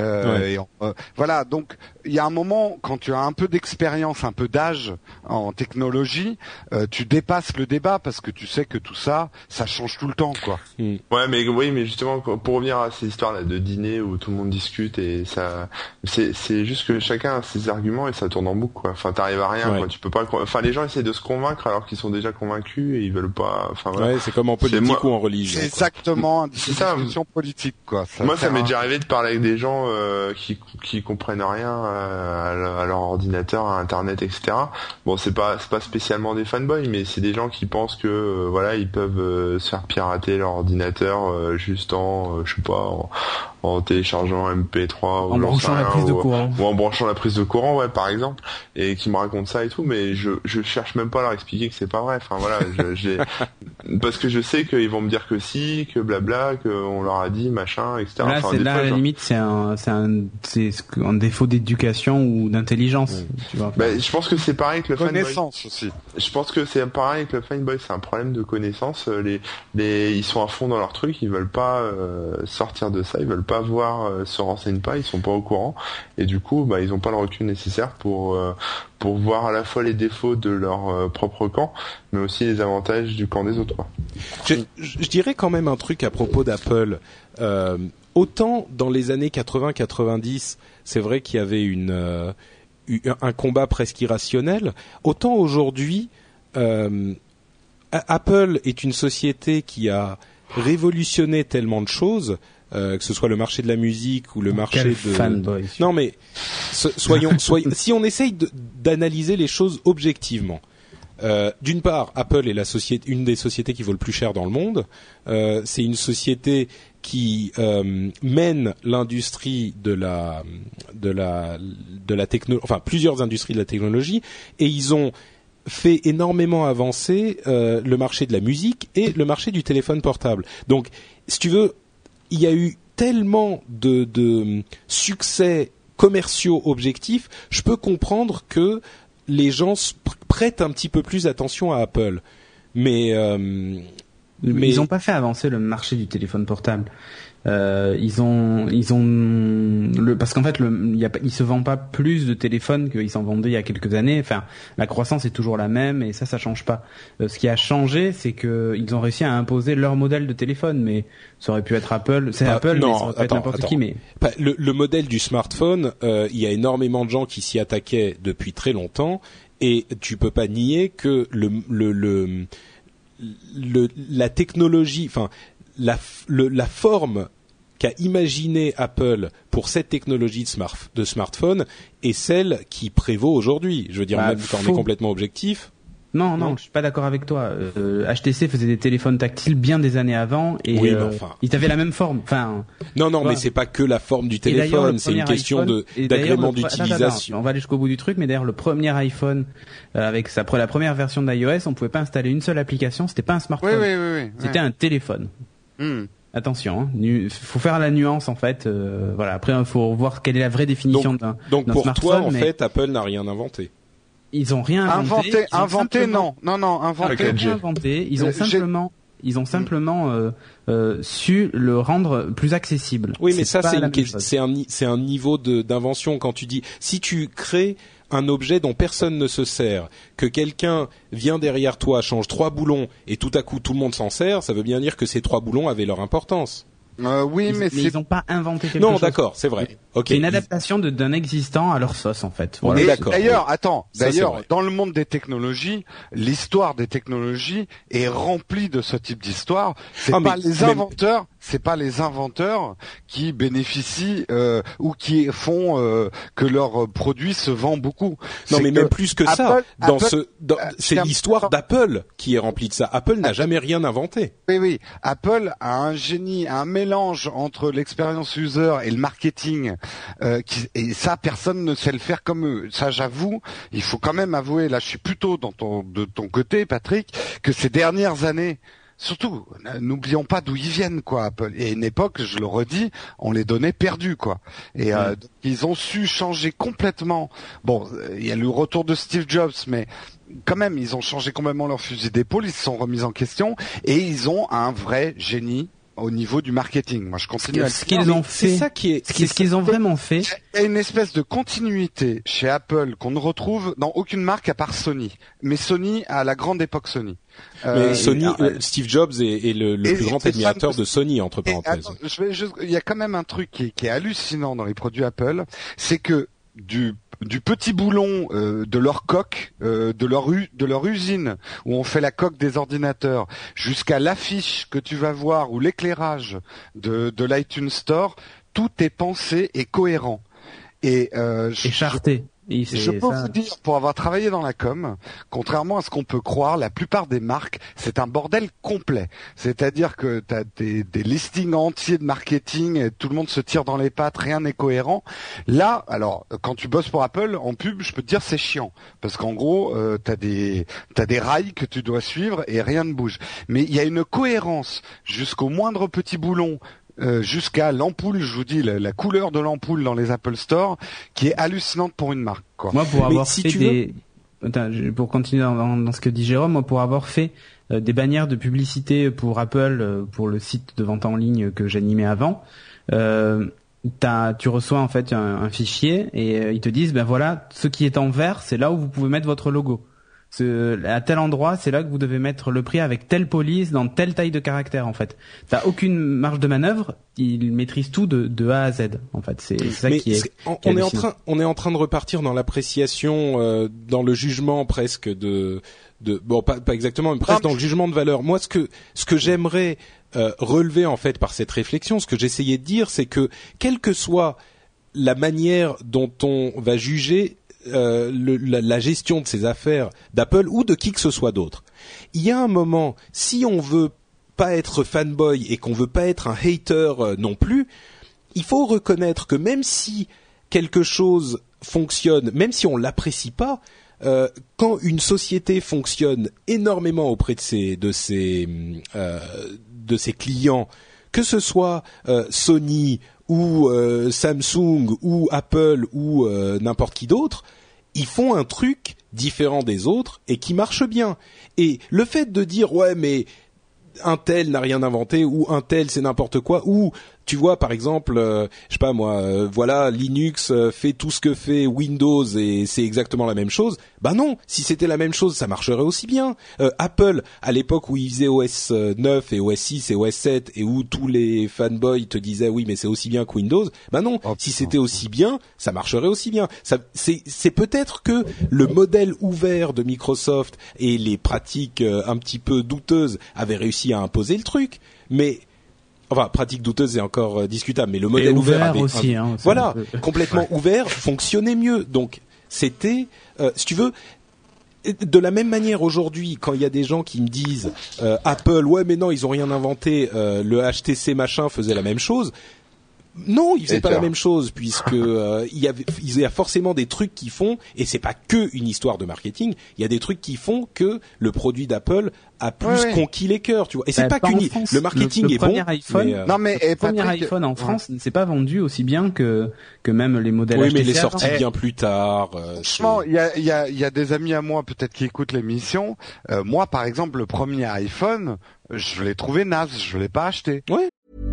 Voilà, donc il y a un moment quand tu as un peu d'expérience, un peu d'âge en technologie, tu dépasses le débat parce que tu sais que tout ça change tout le temps, quoi. Ouais, mais justement pour revenir à ces histoires là de dîner où tout le monde discute et ça, c'est juste que chacun a ses arguments et ça tourne en boucle, quoi. Enfin, t'arrives à rien, quoi. Tu peux pas. Enfin, les gens essaient de se convaincre alors qu'ils sont déjà convaincus et ils veulent pas. Enfin, voilà. Ouais, c'est comme en politique ou en religion. C'est exactement une discussion politique, quoi. Ça m'est déjà arrivé de parler avec des gens qui comprennent rien à leur ordinateur, à Internet, etc. Bon, c'est pas spécialement des fanboys, mais c'est des gens qui pensent que voilà, ils peuvent se faire pirater leur ordinateur juste en, je sais pas, en téléchargeant MP3 en branchant la prise de courant ou en branchant la prise de courant, ouais, par exemple, et qui me racontent ça et tout, mais je cherche même pas à leur expliquer que c'est pas vrai. Enfin voilà, parce que je sais qu'ils vont me dire que si, que blabla, qu'on leur a dit machin, etc. Là, enfin, c'est là à la limite, c'est un défaut d'éducation ou d'intelligence. Tu vois. Je pense que c'est pareil que le fanboy. Connaissance aussi. Je pense que c'est pareil que le fanboy, c'est un problème de connaissance. Ils sont à fond dans leur truc, ils veulent pas sortir de ça, ils veulent pas voir, se renseignent pas, ils sont pas au courant, et du coup, ils ont pas le recul nécessaire pour voir à la fois les défauts de leur propre camp, mais aussi les avantages du camp des autres, quoi. Je dirais quand même un truc à propos d'Apple. Autant dans les années 80-90, c'est vrai qu'il y avait un combat presque irrationnel, autant aujourd'hui, Apple est une société qui a révolutionné tellement de choses, que ce soit le marché de la musique ou le marché de fanboy. Non mais soyons si on essaye d'analyser les choses objectivement. D'une part, Apple est une des sociétés qui vaut le plus cher dans le monde. C'est une société qui mène l'industrie de la technologie, enfin plusieurs industries de la technologie, et ils ont fait énormément avancer le marché de la musique et le marché du téléphone portable. Donc, si tu veux, il y a eu tellement de succès commerciaux objectifs, je peux comprendre que les gens prêtent un petit peu plus attention à Apple. Mais ils n'ont pas fait avancer le marché du téléphone portable. Parce qu'en fait il se vend pas plus de téléphones qu'ils s'en vendaient il y a quelques années. Enfin, la croissance est toujours la même et ça change pas. Ce qui a changé, c'est que ils ont réussi à imposer leur modèle de téléphone, mais ça aurait pu être Apple. C'est Apple, non, mais ça aurait pu être n'importe qui. Mais le modèle du smartphone, il y a énormément de gens qui s'y attaquaient depuis très longtemps, et tu peux pas nier que la technologie, enfin la forme qu'a imaginé Apple pour cette technologie de smartphone est celle qui prévaut aujourd'hui. Je veux dire, même quand on est complètement objectif. Non, je suis pas d'accord avec toi. HTC faisait des téléphones tactiles bien des années avant et oui, mais enfin, ils avaient la même forme. Enfin, non, mais c'est pas que la forme du téléphone, c'est une question d'agrément d'utilisation. On va aller jusqu'au bout du truc, mais d'ailleurs le premier iPhone avec la première version d'iOS, on pouvait pas installer une seule application, c'était pas un smartphone. Oui. C'était un téléphone. Attention, faut faire la nuance en fait. Voilà. Après, il faut voir quelle est la vraie définition d'un smartphone. Donc pour toi, en fait, Apple n'a rien inventé. Ils ont rien inventé. Inventé. Ils ont simplement su le rendre plus accessible. Oui, mais ça c'est un niveau d'invention. Quand tu dis, si tu crées un objet dont personne ne se sert, que quelqu'un vient derrière toi, change 3 boulons et tout à coup tout le monde s'en sert, ça veut bien dire que ces 3 boulons avaient leur importance. Oui, mais ils n'ont pas inventé quelque chose. Non, d'accord, c'est vrai. Okay. C'est une adaptation d'un existant à leur sauce, en fait. On est d'accord. D'ailleurs, dans le monde des technologies, l'histoire des technologies est remplie de ce type d'histoire. C'est pas les inventeurs qui bénéficient ou qui font que leur produit se vend beaucoup. Non, mais même plus que ça. C'est l'histoire d'Apple qui est remplie de ça. Apple n'a jamais rien inventé. Oui. Apple a un génie, un mélange entre l'expérience user et le marketing. Et ça, personne ne sait le faire comme eux. Ça, j'avoue, il faut quand même avouer, là je suis plutôt de ton côté, Patrick, que ces dernières années, surtout, n'oublions pas d'où ils viennent, quoi, Apple. Et à une époque, je le redis, on les donnait perdus, quoi. Et donc, ils ont su changer complètement. Bon, il y a le retour de Steve Jobs, mais quand même, ils ont changé complètement leur fusil d'épaule, ils se sont remis en question, et ils ont un vrai génie au niveau du marketing. Moi, je continue à ce qu'ils ont fait. C'est ça qui est. Ce qu'ils ont vraiment fait. Il y a une espèce de continuité chez Apple qu'on ne retrouve dans aucune marque à part Sony. Mais Sony à la grande époque Sony. Mais Sony, Steve Jobs est le plus grand admirateur de Sony, entre parenthèses. Il y a quand même un truc qui est hallucinant dans les produits Apple, c'est que du petit boulon de leur coque, de leur usine où on fait la coque des ordinateurs, jusqu'à l'affiche que tu vas voir ou l'éclairage de l'iTunes Store, tout est pensé et cohérent. Et charté. Je peux vous dire, pour avoir travaillé dans la com, contrairement à ce qu'on peut croire, la plupart des marques, c'est un bordel complet. C'est-à-dire que tu as des listings entiers de marketing, et tout le monde se tire dans les pattes, rien n'est cohérent. Là, alors, quand tu bosses pour Apple, en pub, je peux te dire c'est chiant. Parce qu'en gros, t'as des rails que tu dois suivre et rien ne bouge. Mais il y a une cohérence jusqu'au moindre petit boulon, jusqu'à l'ampoule, je vous dis, la couleur de l'ampoule dans les Apple Store, qui est hallucinante pour une marque, quoi. Moi, pour avoir pour continuer dans ce que dit Jérôme, moi, pour avoir fait des bannières de publicité pour Apple, pour le site de vente en ligne que j'animais avant, tu reçois en fait un fichier et ils te disent, ben voilà, ce qui est en vert, c'est là où vous pouvez mettre votre logo. À tel endroit, c'est là que vous devez mettre le prix avec telle police, dans telle taille de caractère, en fait. T'as aucune marge de manœuvre, ils maîtrisent tout de A à Z, en fait. C'est ça qui est. On est en train de repartir dans l'appréciation, dans le jugement presque bon, pas exactement, mais presque dans le jugement de valeur. Moi, ce que j'aimerais relever, en fait, par cette réflexion, ce que j'essayais de dire, c'est que, quelle que soit la manière dont on va juger la gestion de ces affaires d'Apple ou de qui que ce soit d'autre, il y a un moment, si on veut pas être fanboy et qu'on veut pas être un hater non plus, il faut reconnaître que même si quelque chose fonctionne, même si on l'apprécie pas, quand une société fonctionne énormément auprès de ses clients, que ce soit Sony ou Samsung ou Apple ou n'importe qui d'autre, ils font un truc différent des autres et qui marche bien. Et le fait de dire ouais mais un tel n'a rien inventé ou un tel c'est n'importe quoi ou tu vois, par exemple, je sais pas moi, voilà, Linux fait tout ce que fait Windows et c'est exactement la même chose. Bah non, si c'était la même chose, ça marcherait aussi bien. Apple, à l'époque où ils faisaient OS 9 et OS 6 et OS 7 et où tous les fanboys te disaient oui, mais c'est aussi bien que Windows. Bah non, si c'était aussi bien, ça marcherait aussi bien. C'est peut-être que le modèle ouvert de Microsoft et les pratiques un petit peu douteuses avaient réussi à imposer le truc, mais enfin, pratique douteuse est encore discutable, mais le modèle ouvert avait aussi, voilà, complètement ouvert, fonctionnait mieux. Donc, c'était, si tu veux, de la même manière aujourd'hui, quand il y a des gens qui me disent Apple, ouais, mais non, ils ont rien inventé, le HTC machin faisait la même chose. Non, ils faisaient pas la même chose puisque il y a forcément des trucs qui font, et c'est pas que une histoire de marketing. Il y a des trucs qui font que le produit d'Apple a plus conquis les cœurs, tu vois. Et c'est pas qu'une. Le marketing est bon. IPhone, non mais le premier iPhone en France ne s'est pas vendu aussi bien que même les modèles. Oui, HTC mais il est sorti bien plus tard. Franchement, il y a des amis à moi peut-être qui écoutent l'émission. Moi, par exemple, le premier iPhone, je l'ai trouvé naze, je l'ai pas acheté. Ouais.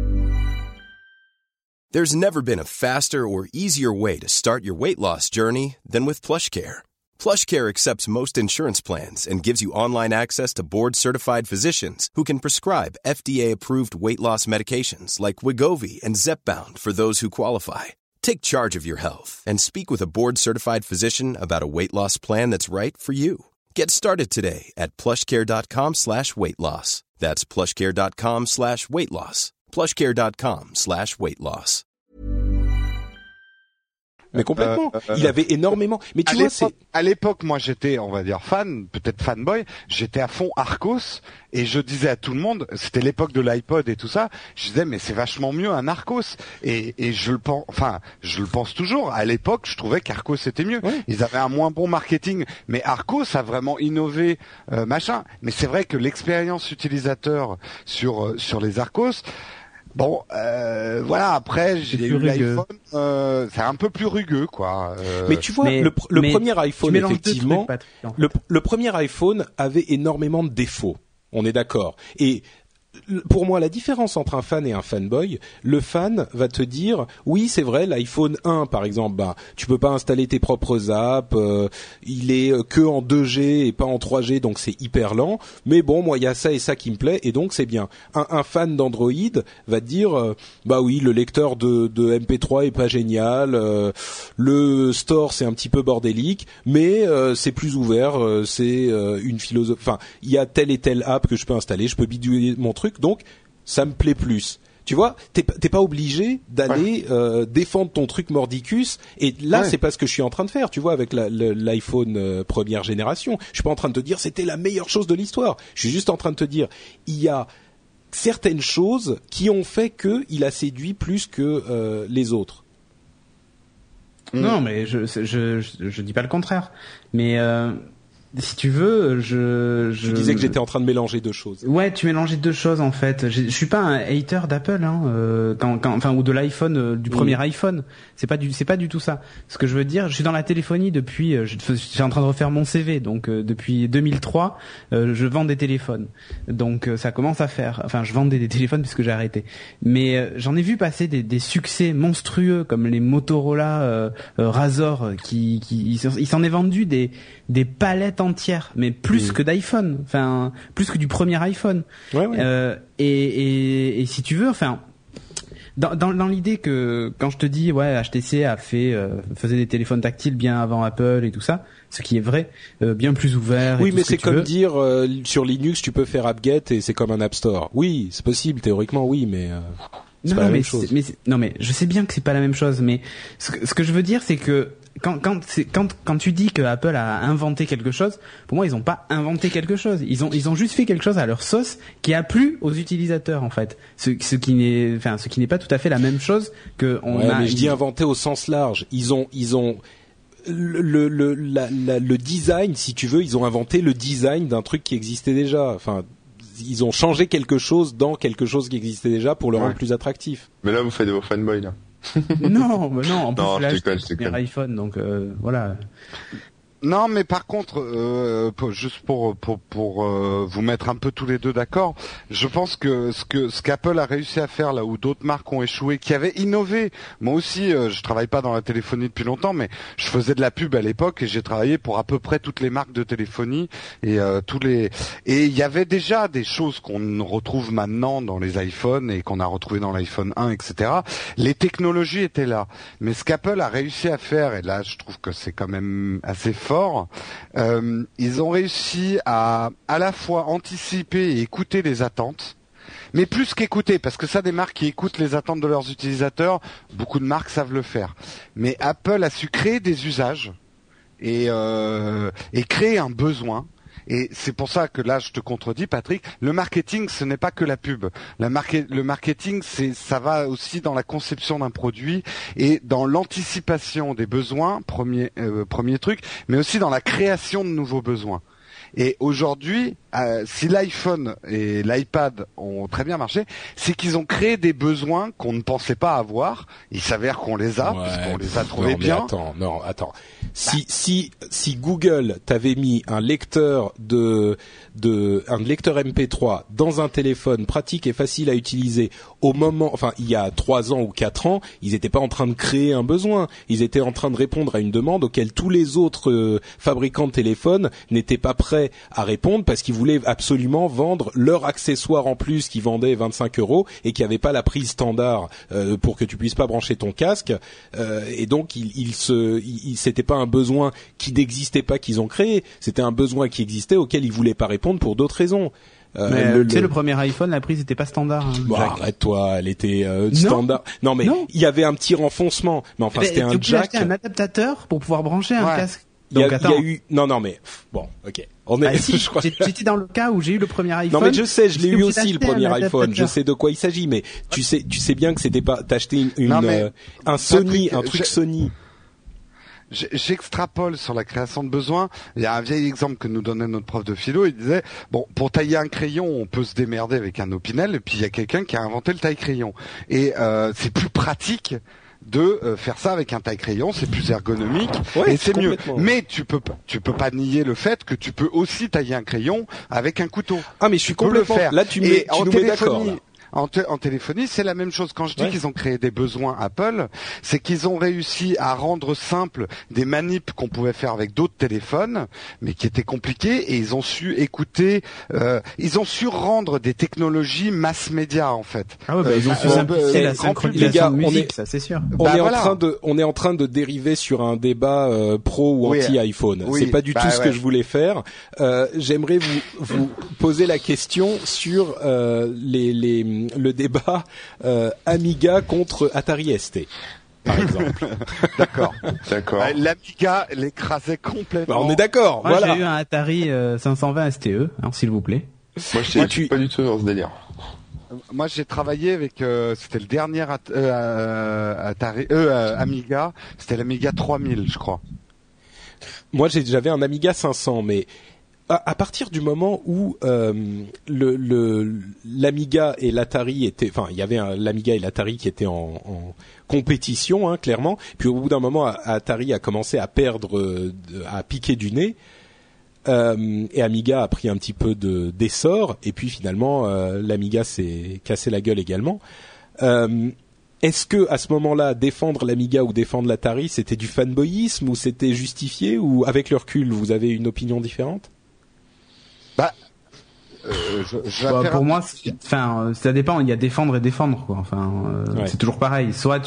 There's never been a faster or easier way to start your weight loss journey than with PlushCare. PlushCare accepts most insurance plans and gives you online access to board-certified physicians who can prescribe FDA-approved weight loss medications like Wegovy and Zepbound for those who qualify. Take charge of your health and speak with a board-certified physician about a weight loss plan that's right for you. Get started today at plushcare.com/weightloss. That's plushcare.com/weightloss. plushcare.com/weightloss. Mais complètement. Il avait énormément. Mais tu vois, à l'époque, moi, j'étais, on va dire fan, peut-être fanboy. J'étais à fond Arcos et je disais à tout le monde, c'était l'époque de l'iPod et tout ça. Je disais, mais c'est vachement mieux un Arcos. Et je le pense toujours. À l'époque, je trouvais qu'Arcos c'était mieux. Oui. Ils avaient un moins bon marketing, mais Arcos a vraiment innové, machin. Mais c'est vrai que l'expérience utilisateur sur les Arcos. Bon, voilà. Après, j'ai eu l'iPhone. C'est un peu plus rugueux, quoi. Mais tu vois, le premier iPhone, effectivement, le premier iPhone avait énormément de défauts. On est d'accord. Et pour moi, la différence entre un fan et un fanboy, le fan va te dire, oui, c'est vrai, l'iPhone 1, par exemple, bah, tu peux pas installer tes propres apps, il est que en 2G et pas en 3G, donc c'est hyper lent. Mais bon, moi, il y a ça et ça qui me plaît, et donc c'est bien. Un fan d'Android va te dire, bah oui, le lecteur de MP3 est pas génial, le store c'est un petit peu bordélique, mais c'est plus ouvert, c'est une philosophie. Enfin, il y a telle et telle app que je peux installer, je peux bidouiller mon truc. Donc, ça me plaît plus. Tu vois, t'es pas obligé d'aller défendre ton truc mordicus. Et là, c'est pas ce que je suis en train de faire. Tu vois, avec l'iPhone première génération, je suis pas en train de te dire c'était la meilleure chose de l'histoire. Je suis juste en train de te dire il y a certaines choses qui ont fait que il a séduit plus que les autres. Non, mais je dis pas le contraire. Mais si tu veux, je disais que j'étais en train de mélanger deux choses. Ouais, tu mélangeais deux choses en fait. Je suis pas un hater d'Apple, enfin ou de l'iPhone, du premier iPhone. C'est pas du tout ça. Ce que je veux dire, je suis dans la téléphonie depuis. Je suis en train de refaire mon CV, donc depuis 2003, je vends des téléphones. Donc ça commence à faire. Enfin, je vendais des téléphones puisque j'ai arrêté. Mais j'en ai vu passer des succès monstrueux comme les Motorola Razor, qui il s'en est vendu des palettes entières, mais plus que d'iPhone, enfin plus que du premier iPhone. Et si tu veux, enfin dans l'idée que quand je te dis HTC faisait des téléphones tactiles bien avant Apple et tout ça, ce qui est vrai, bien plus ouvert. Oui, mais c'est comme dire sur Linux tu peux faire AppGet et c'est comme un App Store. Oui, c'est possible théoriquement, oui, mais c'est pas la même chose. Non, mais je sais bien que c'est pas la même chose, mais ce que je veux dire, c'est que quand tu dis que Apple a inventé quelque chose, pour moi ils ont pas inventé quelque chose. Ils ont juste fait quelque chose à leur sauce qui a plu aux utilisateurs en fait. Ce qui n'est pas tout à fait la même chose que mais je dis inventé au sens large. Ils ont le design, si tu veux, ils ont inventé le design d'un truc qui existait déjà. Enfin, ils ont changé quelque chose dans quelque chose qui existait déjà pour le rendre plus attractif. Mais là, vous faites de vos fanboys, là. Non, en plus, non, là, c'est le premier iPhone, donc voilà. Non, mais par contre, juste pour vous mettre un peu tous les deux d'accord, je pense que ce qu'Apple a réussi à faire là où d'autres marques ont échoué, qui avaient innové. Moi aussi, je travaille pas dans la téléphonie depuis longtemps, mais je faisais de la pub à l'époque et j'ai travaillé pour à peu près toutes les marques de téléphonie et il y avait déjà des choses qu'on retrouve maintenant dans les iPhones et qu'on a retrouvé dans l'iPhone 1, etc. Les technologies étaient là, mais ce qu'Apple a réussi à faire, et là je trouve que c'est quand même assez fort, ils ont réussi à la fois anticiper et écouter les attentes, mais plus qu'écouter, parce que ça, des marques qui écoutent les attentes de leurs utilisateurs, beaucoup de marques savent le faire. Mais Apple a su créer des usages et créer un besoin. Et c'est pour ça que là, je te contredis, Patrick. Le marketing, ce n'est pas que la pub. Le marketing, ça va aussi dans la conception d'un produit et dans l'anticipation des besoins, premier truc, mais aussi dans la création de nouveaux besoins. Et aujourd'hui, si l'iPhone et l'iPad ont très bien marché, c'est qu'ils ont créé des besoins qu'on ne pensait pas avoir. Il s'avère qu'on les a, puisqu'on les a trouvés bien. Attends. Si Google t'avait mis un lecteur un lecteur MP3 dans un téléphone pratique et facile à utiliser il y a 3 ans ou 4 ans, ils étaient pas en train de créer un besoin. Ils étaient en train de répondre à une demande auquel tous les autres fabricants de téléphones n'étaient pas prêts à répondre parce qu'ils voulaient absolument vendre leur accessoire en plus qui vendait 25 € et qui avait pas la prise standard pour que tu puisses pas brancher ton casque. Et donc c'était pas un besoin qui n'existait pas qu'ils ont créé, c'était un besoin qui existait auquel ils voulaient pas répondre pour d'autres raisons. Le premier iPhone, la prise n'était pas standard. Arrête-toi, elle était standard. Non, mais il y avait un petit renfoncement. Mais enfin, c'était un jack. Un adaptateur pour pouvoir brancher un casque. Donc, il y a eu. Non, mais bon, ok. Je crois. J'étais dans le cas où j'ai eu le premier iPhone. Non, mais je sais, je l'ai eu aussi le premier iPhone. Je sais de quoi il s'agit, mais tu sais bien que c'était pas t'acheter un Sony, un truc Sony. J'extrapole sur la création de besoins. Il y a un vieil exemple que nous donnait notre prof de philo. Il disait, bon, pour tailler un crayon, on peut se démerder avec un Opinel. Et puis il y a quelqu'un qui a inventé le taille-crayon. Et c'est plus pratique de faire ça avec un taille-crayon, c'est plus ergonomique et c'est mieux. Mais tu peux pas nier le fait que tu peux aussi tailler un crayon avec un couteau. Ah, mais je suis complètement. Là, tu nous mets d'accord. Là. En téléphonie, c'est la même chose. Quand je dis qu'ils ont créé des besoins Apple, c'est qu'ils ont réussi à rendre simple des manips qu'on pouvait faire avec d'autres téléphones, mais qui étaient compliqués, et ils ont su écouter, ils ont su rendre des technologies mass média en fait. Ah ouais, ils ont su simplifier la synchronisation de musique, ça c'est sûr. On est en train de dériver sur un débat pro ou anti-iPhone. C'est pas du tout ce que je voulais faire. J'aimerais vous poser la question sur le débat Amiga contre Atari ST, par exemple. D'accord. L'Amiga l'écrasait complètement. On est d'accord. Moi, j'ai eu un Atari 520 STE, hein, s'il vous plaît. Moi, je suis pas du tout dans ce délire. Moi, j'ai travaillé avec, c'était le dernier Amiga, c'était l'Amiga 3000, je crois. Moi, j'avais un Amiga 500, mais à partir du moment où l'Amiga et l'Atari étaient, il y avait l'Amiga et l'Atari qui étaient en compétition, hein, clairement. Puis au bout d'un moment, Atari a commencé à perdre, à piquer du nez, et Amiga a pris un petit peu d'essor. Et puis finalement, l'Amiga s'est cassé la gueule également. Est-ce que à ce moment-là, défendre l'Amiga ou défendre l'Atari, c'était du fanboyisme ou c'était justifié, ou avec le recul, vous avez une opinion différente? Pour moi, ça dépend. Il y a défendre et défendre, quoi. C'est toujours pareil. Soit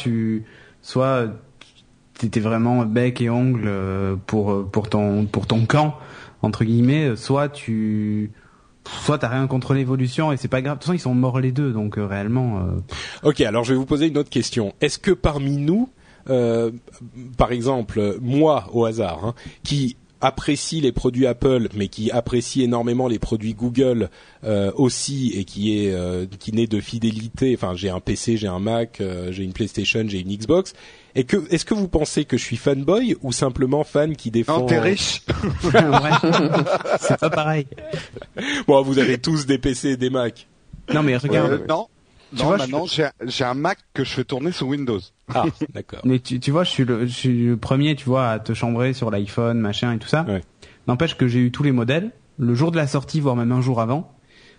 t'étais vraiment bec et ongle pour ton camp entre guillemets. Soit t'as rien contre l'évolution et c'est pas grave. De toute façon, ils sont morts les deux, donc réellement. Ok, alors je vais vous poser une autre question. Est-ce que parmi nous, par exemple, moi au hasard, qui apprécie les produits Apple, mais qui apprécie énormément les produits Google aussi, et qui naît de fidélité. Enfin, j'ai un PC, j'ai un Mac, j'ai une PlayStation, j'ai une Xbox. Est-ce que vous pensez que je suis fanboy ou simplement fan qui défend? Non, t'es riche. C'est pas pareil. Bon, vous avez tous des PC et des Mac. Non, mais regarde. Non. maintenant j'ai un Mac que je fais tourner sous Windows. Ah, d'accord. Mais tu vois, je suis le premier, tu vois, à te chambrer sur l'iPhone, machin et tout ça. Ouais. N'empêche que j'ai eu tous les modèles, le jour de la sortie, voire même un jour avant.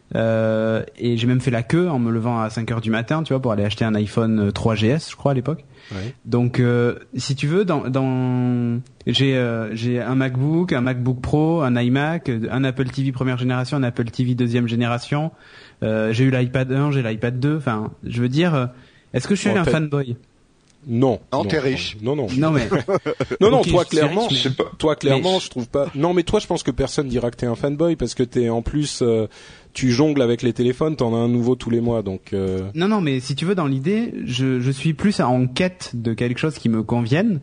Et j'ai même fait la queue en me levant à 5h du matin, tu vois, pour aller acheter un iPhone 3GS, je crois, à l'époque. Ouais. Donc, si tu veux, j'ai un MacBook, un MacBook Pro, un iMac, un Apple TV première génération, un Apple TV deuxième génération. J'ai eu l'iPad 1, j'ai l'iPad 2. Enfin, je veux dire, est-ce que je suis un fanboy? Non. Non, t'es riche. Non. Non, mais Non, Ok, toi je suis clairement, riche, mais- toi clairement, mais- je trouve pas. Non, mais toi, je pense que personne dira que t'es un fanboy parce que t'es en plus, tu jongles avec les téléphones, t'en as un nouveau tous les mois, donc. Non, mais si tu veux, dans l'idée, je suis plus en quête de quelque chose qui me convienne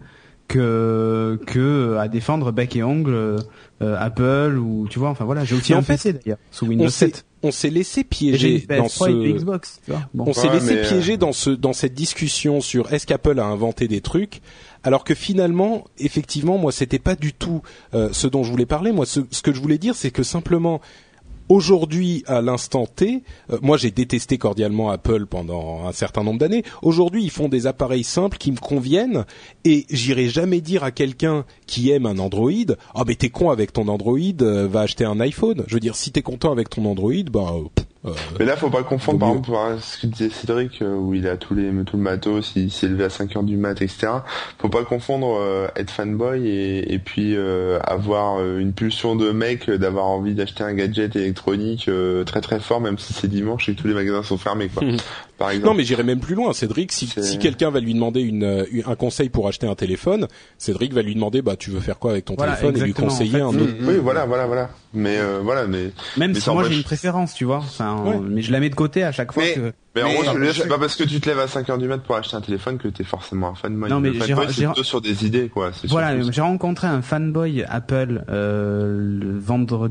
que à défendre bec et ongle Apple ou tu vois. Enfin voilà, j'ai aussi Mais en un fait, PC d'ailleurs sous Windows 7. On s'est laissé Et j'ai piéger une dans PS3 et une ce. Xbox. Tu vois. Bon. On s'est Ouais, laissé mais, piéger dans cette discussion sur est-ce qu'Apple a inventé des trucs, alors que finalement, effectivement, moi, c'était pas du tout ce dont je voulais parler. Moi, ce que je voulais dire, c'est que simplement, aujourd'hui, à l'instant T, moi, j'ai détesté cordialement Apple pendant un certain nombre d'années. Aujourd'hui, ils font des appareils simples qui me conviennent, et j'irai jamais dire à quelqu'un qui aime un Android, ah mais t'es con avec ton Android, va acheter un iPhone. Je veux dire, si t'es content avec ton Android, Mais là, faut pas confondre, par Vaut mieux. exemple, ce que disait Cédric, où il a tout le matos, il s'est levé à 5h du mat, etc. Faut pas confondre être fanboy et puis avoir une pulsion de mec, d'avoir envie d'acheter un gadget électronique très très fort, même si c'est dimanche et que tous les magasins sont fermés, quoi. Par exemple. Non, mais j'irai même plus loin. Cédric, si quelqu'un va lui demander un conseil pour acheter un téléphone, Cédric va lui demander, tu veux faire quoi avec ton Voilà, téléphone, et lui exactement, conseiller en fait. un autre. Oui, voilà. Mais Même mais si ça moi empêche- j'ai une préférence, tu vois. Enfin, Ouais. mais je la mets de côté à chaque fois Mais- que. Mais en Mais gros, non, c'est pas parce que tu te lèves à 5h du mat pour acheter un téléphone que t'es forcément un fanboy. Non, mais le fanboy, j'ai- c'est plutôt sur des idées, quoi. C'est Voilà, surtout ça. j'ai rencontré un fanboy Apple je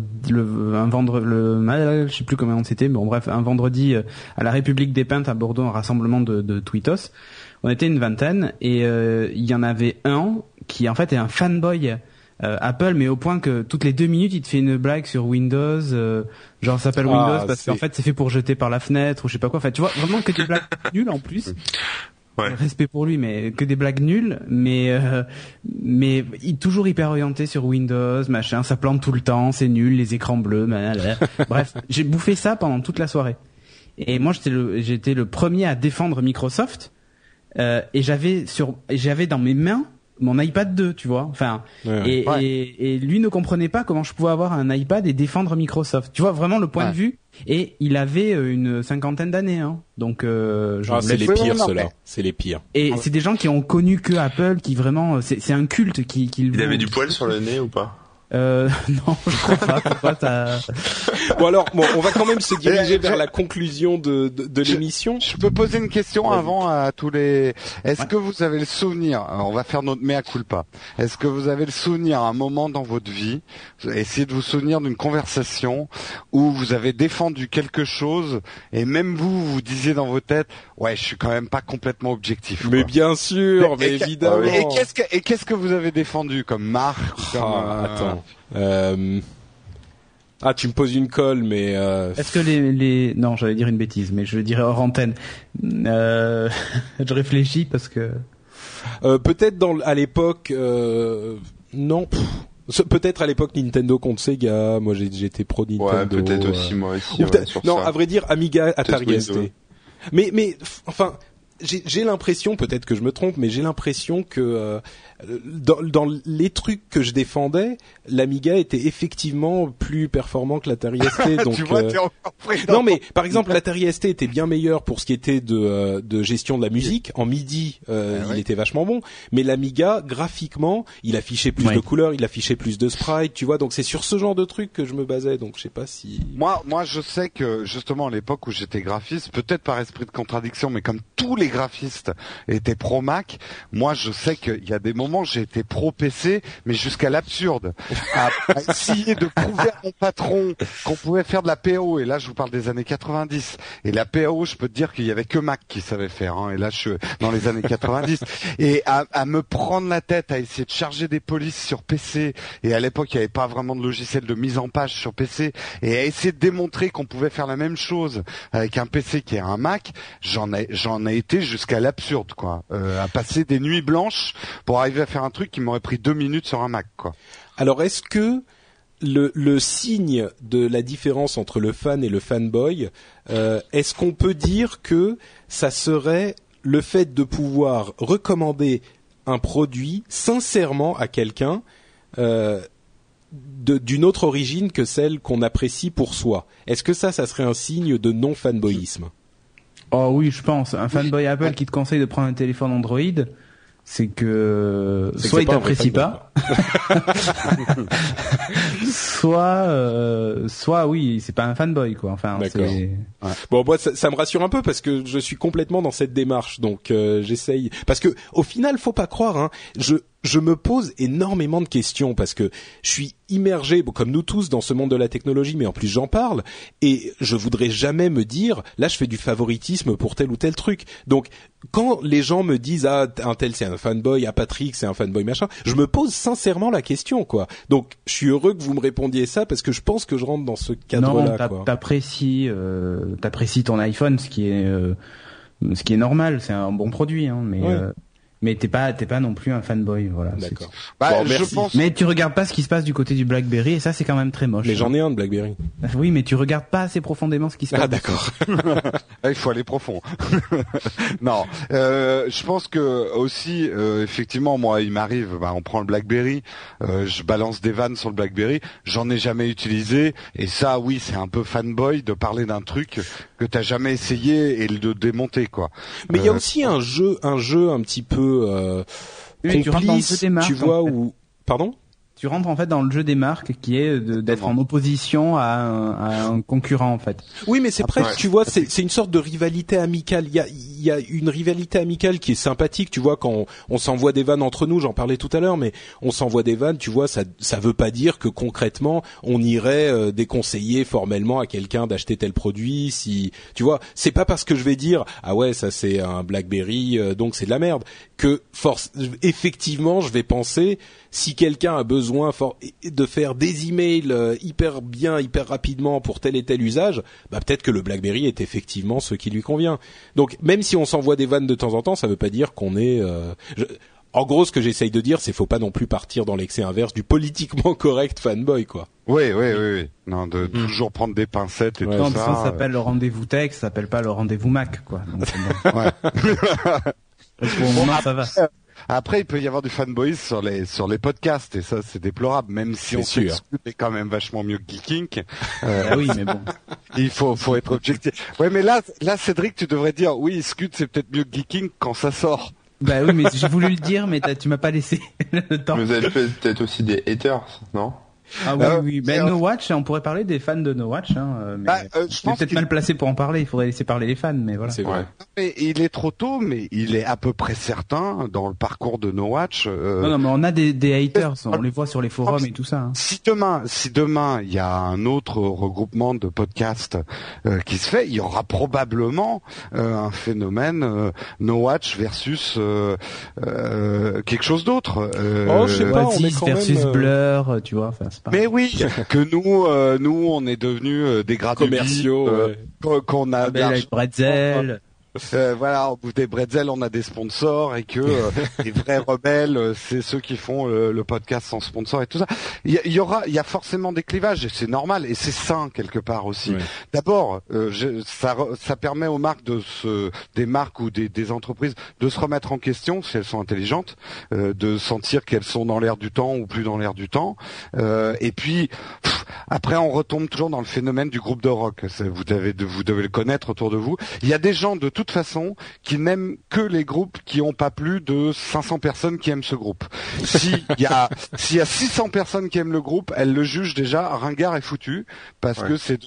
sais plus comment c'était, mais bon bref, un vendredi à la République des Peintres à Bordeaux, un rassemblement de tweetos. On était une vingtaine et il y en avait un qui en fait est un fanboy Apple, mais au point que toutes les 2 minutes il te fait une blague sur Windows, genre ça s'appelle Windows parce qu'en fait c'est fait pour jeter par la fenêtre ou je sais pas quoi. Enfin tu vois vraiment que des blagues nulles en plus. Ouais. Respect pour lui, mais que des blagues nulles, mais il toujours hyper orienté sur Windows, machin, ça plante tout le temps, c'est nul, les écrans bleus, bref, j'ai bouffé ça pendant toute la soirée. Et moi j'étais le premier à défendre Microsoft, et j'avais dans mes mains mon iPad 2, tu vois. Enfin, Ouais. et lui ne comprenait pas comment je pouvais avoir un iPad et défendre Microsoft. Tu vois vraiment le point de vue. Et il avait une 50aine d'années, hein. Donc c'est les pires, ceux-là. C'est les pires. et c'est des gens qui ont connu que Apple, qui vraiment, c'est un culte qui Il avait du poil sur le nez ou pas? Non, je crois pas. Pourquoi t'as... Bon alors, on va quand même se diriger vers la conclusion de l'émission. Je peux poser une question avant à tous les. Est-ce que vous avez le souvenir, on va faire notre mea culpa. Est-ce que vous avez le souvenir à un moment dans votre vie, essayez de vous souvenir d'une conversation où vous avez défendu quelque chose et même vous disiez dans vos têtes, ouais, je suis quand même pas complètement objectif. Mais quoi. bien sûr, mais évidemment. Et qu'est-ce que vous avez défendu comme marque ou comme, Attends. Tu me poses une colle, mais Est-ce que les non, j'allais dire une bêtise, mais je dirais hors antenne. Je réfléchis parce que peut-être à l'époque, non. Peut-être à l'époque Nintendo contre Sega. Moi, j'étais pro Nintendo. Ouais, peut-être aussi, moi aussi. Ou Ouais, peut-être- sur non, ça. à vrai dire, Amiga, Atari Windows. ST. Mais, enfin, j'ai l'impression, peut-être que je me trompe, mais j'ai l'impression que dans les trucs que je défendais, l'Amiga était effectivement plus performant que l'Atari ST. Donc, tu vois, t'es encore pris dans non, mais par exemple, l'Atari ST était bien meilleur pour ce qui était de gestion de la musique. En MIDI, il était vachement bon. Mais l'Amiga, graphiquement, il affichait plus de couleurs, il affichait plus de sprites, tu vois. Donc c'est sur ce genre de trucs que je me basais. Donc je sais pas si. Moi, je sais que justement à l'époque où j'étais graphiste, peut-être par esprit de contradiction, mais comme tous les graphistes étaient pro Mac, moi je sais qu'il y a des moments moment, j'ai été pro PC, mais jusqu'à l'absurde, à essayer de prouver à mon patron qu'on pouvait faire de la PAO. Et là, je vous parle des années 90. Et la PAO, je peux te dire qu'il y avait que Mac qui savait faire. Hein. Et là, je suis dans les années 90. Et à me prendre la tête, à essayer de charger des polices sur PC. Et à l'époque, il n'y avait pas vraiment de logiciel de mise en page sur PC. Et à essayer de démontrer qu'on pouvait faire la même chose avec un PC qui est un Mac, j'en ai été jusqu'à l'absurde, quoi. À passer des nuits blanches pour arriver à faire un truc qui m'aurait pris 2 minutes sur un Mac, quoi. Alors, est-ce que le signe de la différence entre le fan et le fanboy, est-ce qu'on peut dire que ça serait le fait de pouvoir recommander un produit sincèrement à quelqu'un d'une autre origine que celle qu'on apprécie pour soi? Est-ce que ça serait un signe de non-fanboyisme? Oh oui, je pense. Un fanboy Apple qui te conseille de prendre un téléphone Android, c'est que soit il t'apprécie pas, soit oui, c'est pas un fanboy, quoi. Enfin, d'accord. Ouais. Bon, moi ça me rassure un peu parce que je suis complètement dans cette démarche, donc j'essaye. Parce que au final, faut pas croire, hein. Je me pose énormément de questions parce que je suis immergé, comme nous tous, dans ce monde de la technologie, mais en plus j'en parle, et je voudrais jamais me dire, là je fais du favoritisme pour tel ou tel truc. Donc quand les gens me disent, ah, un tel c'est un fanboy, ah, Patrick c'est un fanboy machin, je me pose sincèrement la question, quoi. Donc je suis heureux que vous me répondiez ça parce que je pense que je rentre dans ce cadre-là, quoi. T'apprécies ton iPhone, ce qui est normal, c'est un bon produit, hein, mais ouais. Mais t'es pas non plus un fanboy, voilà. D'accord. Bah, bon, je pense. Mais tu regardes pas ce qui se passe du côté du BlackBerry, et ça c'est quand même très moche. Mais j'en ai un de BlackBerry. Oui, mais tu regardes pas assez profondément ce qui se passe. Ah, d'accord. Il faut aller profond. Non, je pense que aussi, effectivement, moi, il m'arrive, on prend le BlackBerry, je balance des vannes sur le BlackBerry, j'en ai jamais utilisé, et ça, oui, c'est un peu fanboy de parler d'un truc que t'as jamais essayé et de démonter, quoi. Mais il y a aussi un jeu un petit peu complice, tu vois, où... Pardon ? Tu rentres en fait dans le jeu des marques qui est d'être en opposition à un concurrent, en fait. Oui, mais c'est presque, tu vois, c'est une sorte de rivalité amicale. Il y a une rivalité amicale qui est sympathique, tu vois, quand on s'envoie des vannes entre nous, j'en parlais tout à l'heure, mais on s'envoie des vannes, tu vois, ça veut pas dire que concrètement on irait déconseiller formellement à quelqu'un d'acheter tel produit. Si, tu vois, c'est pas parce que je vais dire ah ouais, ça c'est un BlackBerry, donc c'est de la merde, que effectivement je vais penser, si quelqu'un a besoin de faire des emails hyper bien, hyper rapidement pour tel et tel usage, bah peut-être que le BlackBerry est effectivement ce qui lui convient. Donc même si on s'envoie des vannes de temps en temps, ça veut pas dire qu'on est... En gros, ce que j'essaye de dire, c'est faut pas non plus partir dans l'excès inverse du politiquement correct fanboy, quoi. Oui. Non, de toujours prendre des pincettes et tout ça. Ça s'appelle le rendez-vous tech, ça s'appelle pas le rendez-vous Mac, quoi. Donc, ouais. Pour le moment, ça va. Après, il peut y avoir du fanboy sur les podcasts, et ça, c'est déplorable, même si on sait que Scoot est quand même vachement mieux que Geeking. Oui, mais bon. Il faut être objectif. Ouais, mais là, Cédric, tu devrais dire, oui, Scoot, c'est peut-être mieux que Geeking quand ça sort. Bah oui, mais j'ai voulu le dire, mais tu m'as pas laissé le temps. Vous avez peut-être aussi des haters, non? Ah oui. Ben No Watch, on pourrait parler des fans de No Watch, hein. Mais je pense peut-être mal placé pour en parler. Il faudrait laisser parler les fans, mais voilà. C'est vrai. Mais il est trop tôt, mais il est à peu près certain dans le parcours de No Watch. Non, mais on a des haters. On les voit sur les forums et tout ça. Hein. Si demain il y a un autre regroupement de podcasts qui se fait, il y aura probablement un phénomène No Watch versus quelque chose d'autre. Je sais pas. On est quand versus même, Blur, tu vois. Enfin, mais oui, que nous on est devenus des gradus commerciaux, qu'on a avec Bretzel. Voilà, au bout des bretzels, on a des sponsors, et que les vrais rebelles, c'est ceux qui font le podcast sans sponsor et tout ça. Il y a forcément des clivages, et c'est normal, et c'est sain quelque part aussi. Oui. D'abord, ça permet aux marques des marques ou des entreprises de se remettre en question si elles sont intelligentes, de sentir qu'elles sont dans l'air du temps ou plus dans l'air du temps. Et puis après, on retombe toujours dans le phénomène du groupe de rock. Vous devez le connaître autour de vous. Il y a des gens de toute façon qui n'aiment que les groupes qui n'ont pas plus de 500 personnes qui aiment ce groupe. S'il y a 600 personnes qui aiment le groupe, elles le jugent déjà ringard et foutu, parce que c'est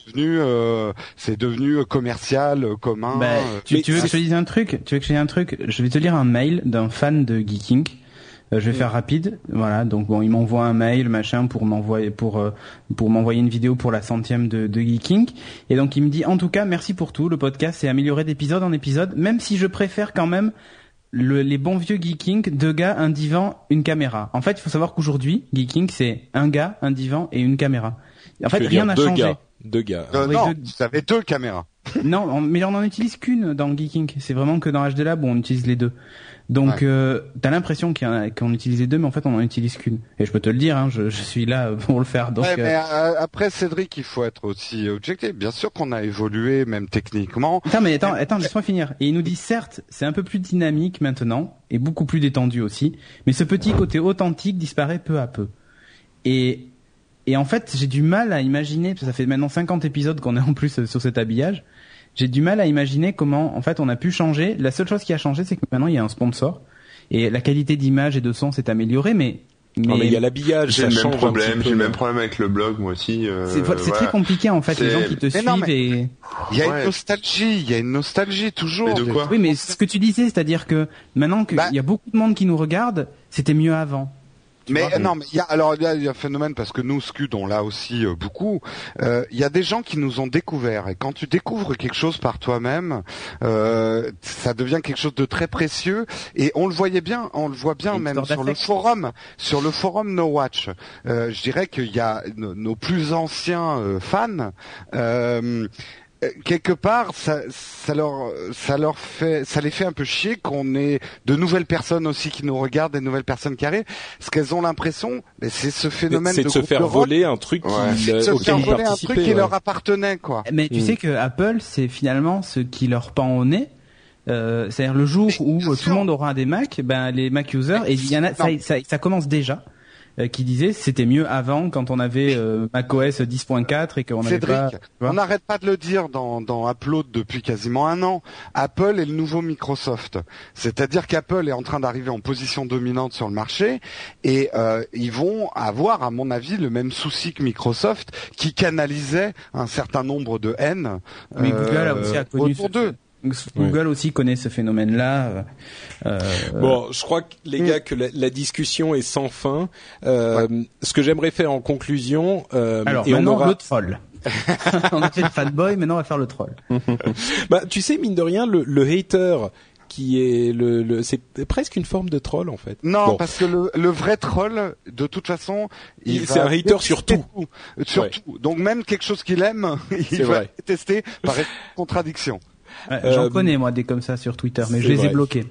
devenu commercial, commun. Tu veux que je te dise un truc? Je vais te lire un mail d'un fan de Geeking. Je vais faire rapide, voilà. Donc bon, il m'envoie un mail, machin, pour m'envoyer une vidéo pour la 100e de Geeking. Et donc il me dit, en tout cas, merci pour tout. Le podcast s'est amélioré d'épisode en épisode, même si je préfère quand même les bons vieux Geeking, 2 gars, un divan, une caméra. En fait, il faut savoir qu'aujourd'hui, Geeking, c'est un gars, un divan et une caméra. En fait, rien n'a changé. Deux gars. Oui, non, tu avais 2 caméras. Non, mais on en utilise qu'une dans Geeking. C'est vraiment que dans HD Lab où on utilise les 2. Donc, t'as l'impression qu'on utilise les 2, mais en fait, on en utilise qu'une. Et je peux te le dire, hein, je suis là pour le faire. Donc, mais après, Cédric, il faut être aussi objectif. Bien sûr qu'on a évolué, même techniquement. Attends, laisse-moi finir. Et il nous dit, certes, c'est un peu plus dynamique maintenant, et beaucoup plus détendu aussi, mais ce petit côté authentique disparaît peu à peu. Et en fait, j'ai du mal à imaginer, parce que ça fait maintenant 50 épisodes qu'on est en plus sur cet habillage, j'ai du mal à imaginer comment, en fait, on a pu changer. La seule chose qui a changé, c'est que maintenant, il y a un sponsor. Et la qualité d'image et de son s'est améliorée, mais il y a l'habillage, j'ai le même problème. J'ai le même problème avec le blog, moi aussi. C'est très compliqué, en fait, les gens qui te suivent et... Il y a une nostalgie toujours. Mais de quoi? Oui, mais ce que tu disais, c'est-à-dire que maintenant qu'il y a beaucoup de monde qui nous regarde, c'était mieux avant. Mais il y a un phénomène, parce que nous, Scud, on l'a aussi beaucoup. Il y a des gens qui nous ont découvert, et quand tu découvres quelque chose par toi-même, ça devient quelque chose de très précieux. Et on le voit bien même sur le forum No Watch. Je dirais qu'il y a nos plus anciens fans. Quelque part, ça les fait un peu chier qu'on ait de nouvelles personnes aussi qui nous regardent, des nouvelles personnes qui arrivent, parce qu'elles ont l'impression, mais c'est ce phénomène de se faire voler un truc qui leur appartenait, quoi. Mais tu sais que Apple, c'est finalement ce qui leur pend au nez. C'est-à-dire le jour où tout le monde aura des Mac, les Mac users, et il y en a, ça commence déjà. Qui disait c'était mieux avant quand on avait macOS 10.4 et qu'on avait pas... on n'arrête pas de le dire dans Upload depuis quasiment un an. Apple est le nouveau Microsoft. C'est-à-dire qu'Apple est en train d'arriver en position dominante sur le marché et ils vont avoir, à mon avis, le même souci que Microsoft qui canalisait un certain nombre de haine Google a aussi connu autour d'eux. Google aussi connaît ce phénomène-là. Bon, je crois que les gars que la discussion est sans fin. Ce que j'aimerais faire en conclusion, alors et maintenant le troll. On a fait le fanboy, maintenant on va faire le troll. Tu sais, mine de rien, le hater qui est c'est presque une forme de troll en fait. Non, parce que le vrai troll, de toute façon, c'est un hater sur tout. Tout. Donc même quelque chose qu'il aime, il va tester par contradiction. J'en connais moi des comme ça sur Twitter, mais je les ai bloqués.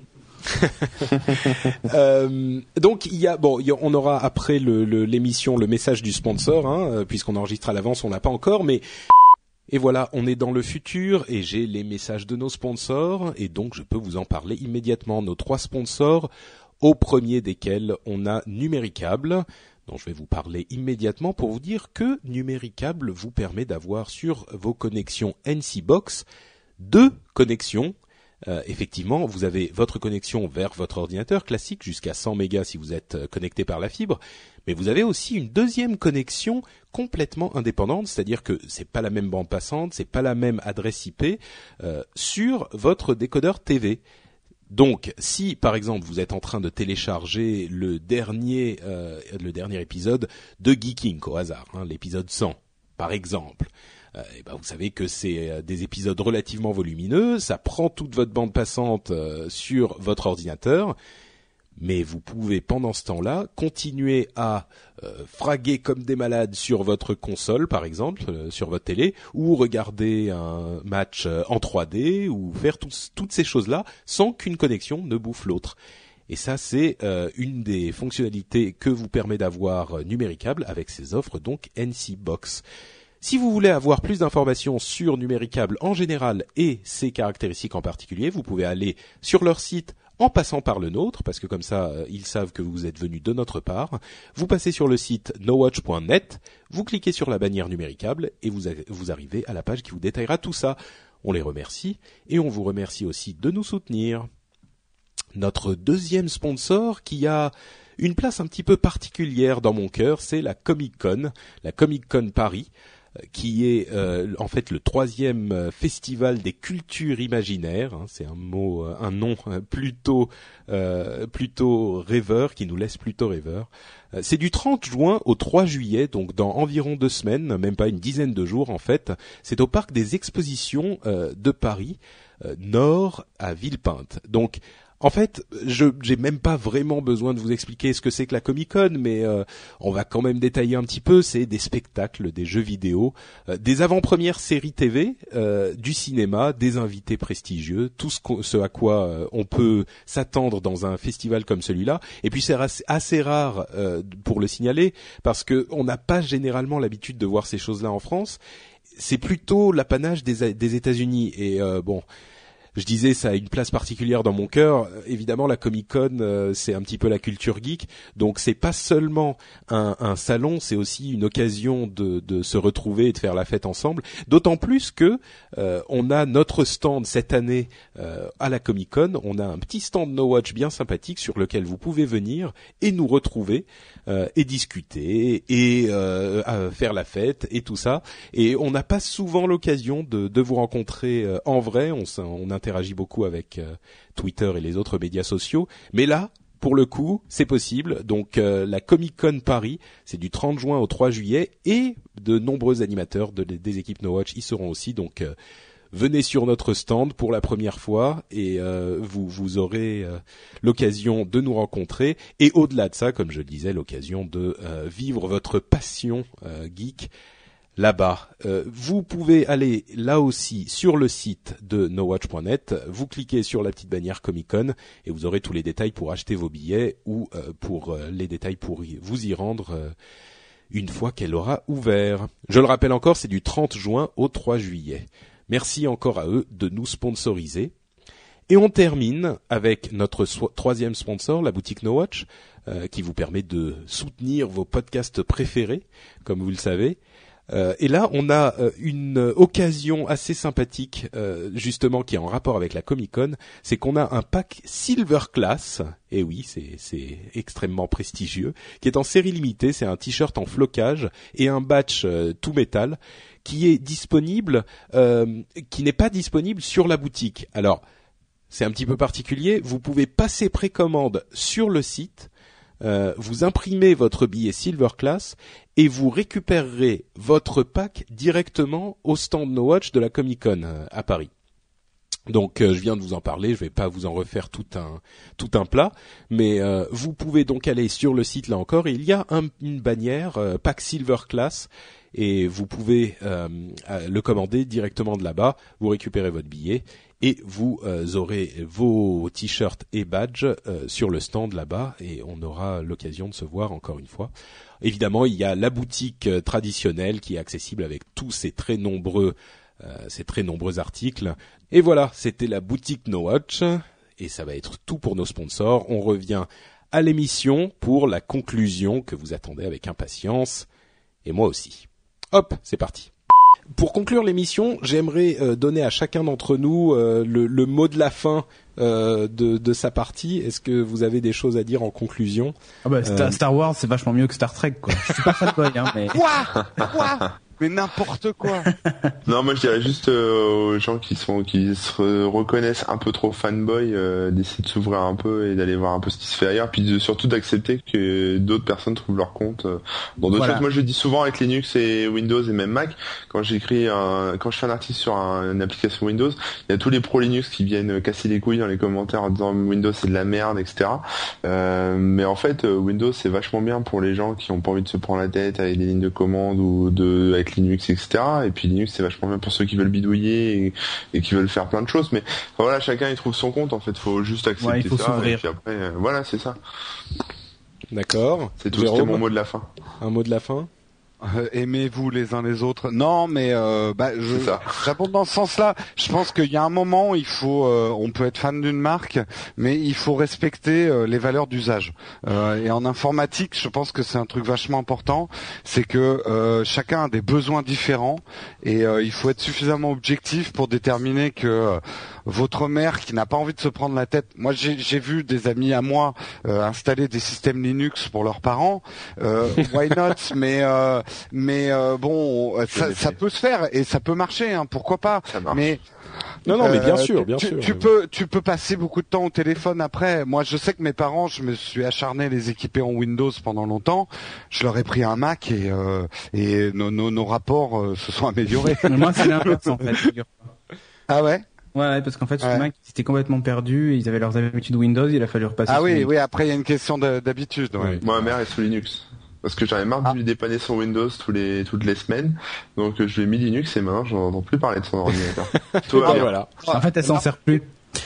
Donc on aura après l'émission le message du sponsor, puisqu'on enregistre à l'avance, on l'a pas encore, mais et voilà, on est dans le futur et j'ai les messages de nos sponsors et donc je peux vous en parler immédiatement. Nos 3 sponsors, au premier desquels on a Numéricable, dont je vais vous parler immédiatement pour vous dire que Numéricable vous permet d'avoir sur vos connexions NC-Box 2 connexions. Effectivement, vous avez votre connexion vers votre ordinateur classique jusqu'à 100 mégas si vous êtes connecté par la fibre, mais vous avez aussi une deuxième connexion complètement indépendante, c'est-à-dire que c'est pas la même bande passante, c'est pas la même adresse IP sur votre décodeur TV. Donc, si par exemple vous êtes en train de télécharger le dernier épisode de Geeking au hasard, l'épisode 100 par exemple, vous savez que c'est des épisodes relativement volumineux, ça prend toute votre bande passante sur votre ordinateur, mais vous pouvez pendant ce temps-là continuer à fraguer comme des malades sur votre console par exemple, sur votre télé, ou regarder un match en 3D, ou faire toutes ces choses-là sans qu'une connexion ne bouffe l'autre. Et ça, c'est une des fonctionnalités que vous permet d'avoir Numéricable avec ses offres donc NC-Box. Si vous voulez avoir plus d'informations sur Numéricable en général et ses caractéristiques en particulier, vous pouvez aller sur leur site en passant par le nôtre, parce que comme ça, ils savent que vous êtes venus de notre part. Vous passez sur le site nowatch.net, vous cliquez sur la bannière Numéricable et vous arrivez à la page qui vous détaillera tout ça. On les remercie et on vous remercie aussi de nous soutenir. Notre deuxième sponsor qui a une place un petit peu particulière dans mon cœur, c'est la Comic-Con Paris. qui est en fait le 3e festival des cultures imaginaires. C'est un nom plutôt rêveur, qui nous laisse plutôt rêveurs. C'est du 30 juin au 3 juillet, donc dans environ 2 semaines, même pas une dizaine de jours en fait. C'est au parc des expositions de Paris, nord à Villepinte. Donc en fait, j'ai même pas vraiment besoin de vous expliquer ce que c'est que la Comic-Con, mais on va quand même détailler un petit peu. C'est des spectacles, des jeux vidéo, des avant-premières séries TV, du cinéma, des invités prestigieux, tout ce à quoi on peut s'attendre dans un festival comme celui-là. Et puis c'est assez rare pour le signaler, parce que on n'a pas généralement l'habitude de voir ces choses-là en France. C'est plutôt l'apanage des États-Unis. Et bon, je disais, ça a une place particulière dans mon cœur. Évidemment, la Comic-Con, c'est un petit peu la culture geek. Donc, c'est pas seulement un salon, c'est aussi une occasion de se retrouver et de faire la fête ensemble. D'autant plus que on a notre stand cette année à la Comic-Con. On a un petit stand No Watch bien sympathique sur lequel vous pouvez venir et nous retrouver et discuter et faire la fête et tout ça. Et on n'a pas souvent l'occasion de vous rencontrer en vrai. On interagit beaucoup avec Twitter et les autres médias sociaux, mais là, pour le coup, c'est possible. Donc la Comic-Con Paris, c'est du 30 juin au 3 juillet, et de nombreux animateurs des équipes No Watch y seront aussi. Donc venez sur notre stand pour la première fois et vous aurez l'occasion de nous rencontrer, et au-delà de ça, comme je le disais, l'occasion de vivre votre passion geek là-bas. Vous pouvez aller là aussi sur le site de nowatch.net, vous cliquez sur la petite bannière Comic-Con et vous aurez tous les détails pour acheter vos billets ou pour les détails pour vous y rendre une fois qu'elle aura ouvert. Je le rappelle encore, c'est du 30 juin au 3 juillet. Merci encore à eux de nous sponsoriser. Et on termine avec notre 3e sponsor, la boutique No Watch, qui vous permet de soutenir vos podcasts préférés, comme vous le savez. Et là, on a une occasion assez sympathique, justement, qui est en rapport avec la Comic-Con. C'est qu'on a un pack Silver Class, et oui, c'est extrêmement prestigieux, qui est en série limitée. C'est un t-shirt en flocage et un batch tout métal qui est disponible, qui n'est pas disponible sur la boutique. Alors, c'est un petit peu particulier. Vous pouvez passer précommande sur le site. Vous imprimez votre billet Silver Class et vous récupérerez votre pack directement au stand No Watch de la Comic-Con à Paris. Donc je viens de vous en parler, je vais pas vous en refaire tout un plat, mais vous pouvez donc aller sur le site là encore, et il y a une bannière pack Silver Class, et vous pouvez le commander directement de là-bas. Vous récupérez votre billet et vous aurez vos t-shirts et badges sur le stand là-bas, et on aura l'occasion de se voir encore une fois. Évidemment, il y a la boutique traditionnelle qui est accessible avec tous ces très nombreux articles. Et voilà, c'était la boutique No Watch, et ça va être tout pour nos sponsors. On revient à l'émission pour la conclusion que vous attendez avec impatience, et moi aussi. Hop, c'est parti. Pour conclure l'émission, j'aimerais donner à chacun d'entre nous le mot de la fin de sa partie. Est-ce que vous avez des choses à dire en conclusion? Star Wars, c'est vachement mieux que Star Trek, quoi. Je suis pas fanboy, mais... Quoi Mais n'importe quoi. Non, moi je dirais juste aux gens qui se reconnaissent un peu trop fanboy, d'essayer de s'ouvrir un peu et d'aller voir un peu ce qui se fait ailleurs, puis surtout d'accepter que d'autres personnes trouvent leur compte dans d'autres choses. Moi je le dis souvent avec Linux et Windows et même Mac, quand je fais un article sur une application Windows, il y a tous les pros Linux qui viennent casser les couilles dans les commentaires en disant Windows c'est de la merde, etc. Mais en fait Windows c'est vachement bien pour les gens qui ont pas envie de se prendre la tête avec des lignes de commande ou avec Linux, etc. Et puis Linux c'est vachement bien pour ceux qui veulent bidouiller et qui veulent faire plein de choses, mais voilà, chacun il trouve son compte, en fait, faut juste accepter il faut ça, s'ouvrir. et puis après voilà, c'est ça. D'accord. C'est tout, c'était mon mot de la fin. Un mot de la fin? Aimez-vous les uns les autres. Non, mais j'abonde dans ce sens-là. Je pense qu'il y a un moment, on peut être fan d'une marque, mais il faut respecter les valeurs d'usage. Et en informatique, je pense que c'est un truc vachement important, c'est que chacun a des besoins différents, et il faut être suffisamment objectif pour déterminer que votre mère qui n'a pas envie de se prendre la tête. Moi, j'ai vu des amis à moi installer des systèmes Linux pour leurs parents. Why not? Mais bon, ça peut se faire et ça peut marcher. Hein, pourquoi pas? Mais non, mais bien sûr. Tu peux passer beaucoup de temps au téléphone après. Moi, je sais que mes parents, je me suis acharné à les équiper en Windows pendant longtemps. Je leur ai pris un Mac et nos rapports se sont améliorés. Moi, c'est l'inverse en fait. Ah ouais? Ouais, parce qu'en fait, sur le Mac, ils étaient complètement perdus. Ils avaient leurs habitudes Windows. Il a fallu repasser. Ah oui. Après, il y a une question d'habitude. Ouais. Moi, ma mère est sous Linux. Parce que j'en ai marre de lui dépanner son Windows toutes les semaines. Donc je lui ai mis Linux et maintenant j'en entends plus parler de son ordinateur. Voilà. En fait, elle s'en sert plus.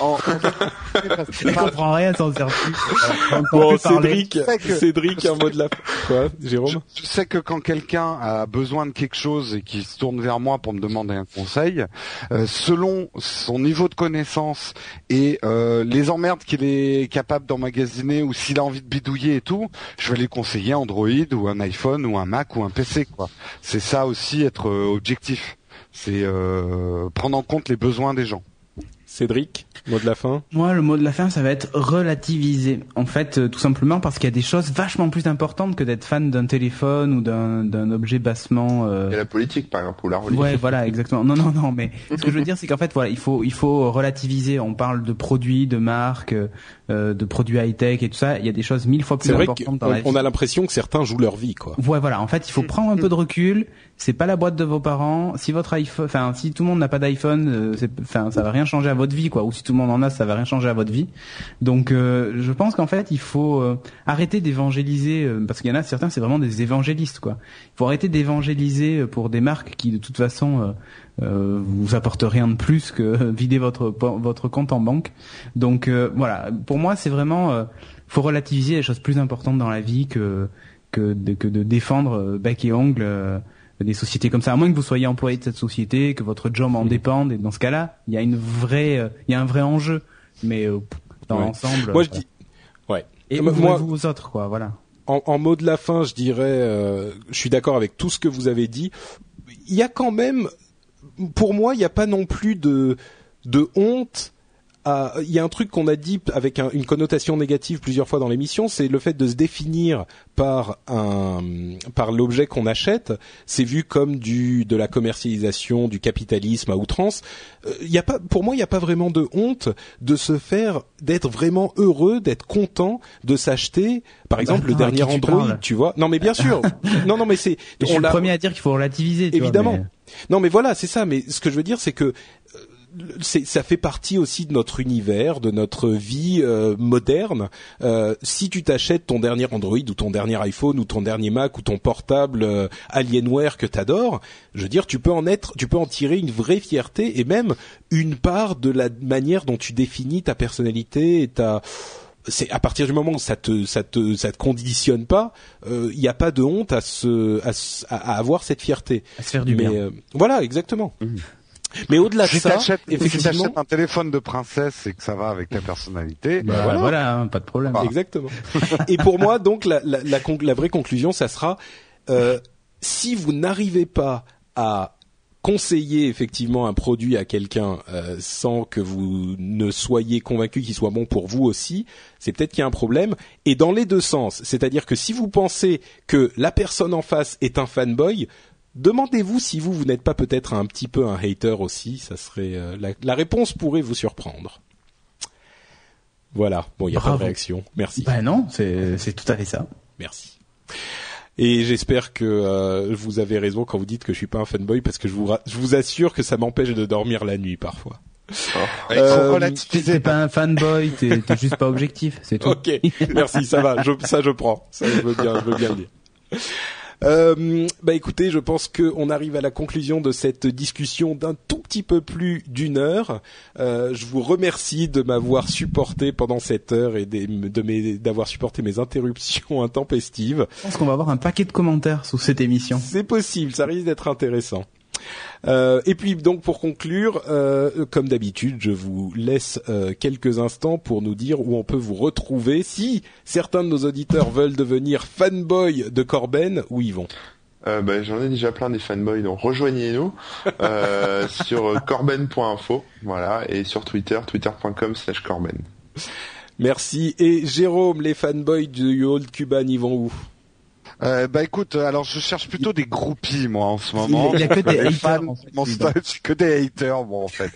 Elle comprend rien, elle s'en sert plus. Bon, Cédric, un mot de la fin. Quoi, Jérôme? Je sais que quand quelqu'un a besoin de quelque chose et qu'il se tourne vers moi pour me demander un conseil, selon son niveau de connaissance et les emmerdes qu'il est capable d'emmagasiner ou s'il a envie de bidouiller et tout, je vais lui conseiller Android ou un iPhone ou un Mac ou un PC, quoi. C'est ça aussi, être objectif. C'est prendre en compte les besoins des gens. Cédric, mot de la fin? Moi, le mot de la fin, ça va être relativiser. En fait, tout simplement parce qu'il y a des choses vachement plus importantes que d'être fan d'un téléphone ou d'un objet bassement. Il y a la politique, par exemple, ou la religion. Ouais, voilà, exactement. Non, mais ce que je veux dire, c'est qu'en fait, voilà, il faut relativiser. On parle de produits, de marques, de produits high-tech et tout ça. Il y a des choses 1000 fois plus importantes dans la vie. On a l'impression que certains jouent leur vie, quoi. Ouais, voilà. En fait, il faut prendre un peu de recul. C'est pas la boîte de vos parents. Si votre iPhone, si tout le monde n'a pas d'iPhone, ça va rien changer à votre vie, quoi. Ou si tout le monde en a, ça va rien changer à votre vie. Donc, je pense qu'en fait, il faut arrêter d'évangéliser, parce qu'il y en a certains, c'est vraiment des évangélistes, quoi. Il faut arrêter d'évangéliser pour des marques qui, de toute façon, vous apportent rien de plus que vider votre compte en banque. Donc, voilà. Pour moi, c'est vraiment, faut relativiser les choses plus importantes dans la vie que de défendre bec et ongle des sociétés comme ça, à moins que vous soyez employé de cette société, que votre job en dépende, et dans ce cas-là, il y a un vrai enjeu, mais dans l'ensemble. Moi je dis, ouais. Et vous aux autres, quoi, voilà. En mot de la fin, je dirais, je suis d'accord avec tout ce que vous avez dit. Il y a quand même, pour moi, il n'y a pas non plus de honte. Il y a un truc qu'on a dit avec une connotation négative plusieurs fois dans l'émission, c'est le fait de se définir par l'objet qu'on achète. C'est vu comme de la commercialisation, du capitalisme à outrance. Pour moi, il n'y a pas vraiment de honte d'être vraiment heureux, d'être content de s'acheter, par exemple, le dernier Android, tu vois. Non, mais bien sûr. non, mais c'est. Je suis le premier à dire qu'il faut relativiser. Évidemment. Non, mais voilà, c'est ça. Mais ce que je veux dire, c'est que ça fait partie aussi de notre univers, de notre vie moderne. Si tu t'achètes ton dernier Android ou ton dernier iPhone ou ton dernier Mac ou ton portable Alienware que t'adores, je veux dire, tu peux en tirer une vraie fierté et même une part de la manière dont tu définis ta personnalité et c'est à partir du moment où ça te conditionne pas, il n'y a pas de honte à avoir cette fierté. À se faire du bien. Voilà, exactement. Mais au-delà de ça, effectivement, si t'achètes un téléphone de princesse et que ça va avec ta personnalité, voilà, pas de problème. Exactement. Et pour moi, donc, la vraie conclusion, ça sera, si vous n'arrivez pas à conseiller effectivement un produit à quelqu'un sans que vous ne soyez convaincu qu'il soit bon pour vous aussi, c'est peut-être qu'il y a un problème. Et dans les deux sens, c'est-à-dire que si vous pensez que la personne en face est un fanboy, demandez-vous si vous n'êtes pas peut-être un petit peu un hater aussi. Ça serait la réponse pourrait vous surprendre. Voilà. Bon, il y a pas de réaction. Merci. Ben non, c'est tout à fait ça. Merci. Et j'espère que vous avez raison quand vous dites que je suis pas un fanboy, parce que je vous assure que ça m'empêche de dormir la nuit parfois. T'es pas un fanboy, t'es juste pas objectif, c'est tout. Ok, merci, ça va, je prends. Ça, je veux bien le dire. Écoutez, je pense qu'on arrive à la conclusion de cette discussion d'un tout petit peu plus d'une heure. Je vous remercie de m'avoir supporté pendant cette heure et d'avoir supporté mes interruptions intempestives. Je pense qu'on va avoir un paquet de commentaires sous cette émission. C'est possible, ça risque d'être intéressant. Et puis donc pour conclure, comme d'habitude, je vous laisse quelques instants pour nous dire où on peut vous retrouver. Si certains de nos auditeurs veulent devenir fanboy de Corben, où ils vont? J'en ai déjà plein des fanboys, donc rejoignez-nous sur corben.info, voilà, et sur Twitter, twitter.com/corben. Merci. Et Jérôme, les fanboys du Old Cuban, ils vont où? Écoute, alors je cherche plutôt des groupies moi en ce moment. Il y a que des fans, haters, en fait, mon style, c'est que des haters bon en fait.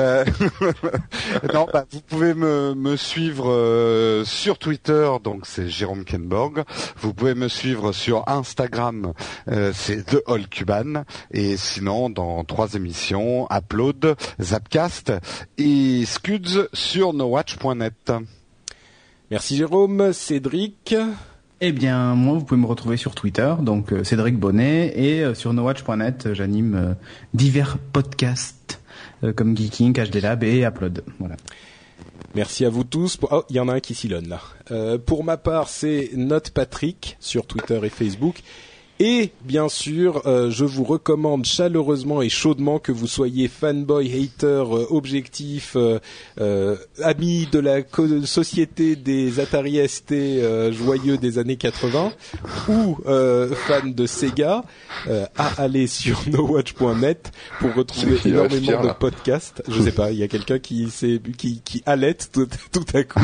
Non, vous pouvez me suivre sur Twitter, donc c'est Jérôme Kenborg. Vous pouvez me suivre sur Instagram, c'est The Old Cuban, et sinon dans 3 émissions, Upload, Zapcast et Scuds sur nowatch.net. Merci Jérôme. Cédric? Eh bien, moi, vous pouvez me retrouver sur Twitter, donc Cédric Bonnet, et sur nowatch.net, j'anime divers podcasts comme Geeking, HD Lab et Upload. Voilà. Merci à vous tous. Oh, il y en a un qui silonne là. Pour ma part, c'est Note Patrick sur Twitter et Facebook. Et bien sûr, je vous recommande chaleureusement et chaudement que vous soyez fanboy, hater, objectif, ami de la société des Atari ST joyeux des années 80 ou fan de Sega, à aller sur nowatch.net pour retrouver énormément de podcasts. Je sais pas, il y a quelqu'un qui halète tout à coup.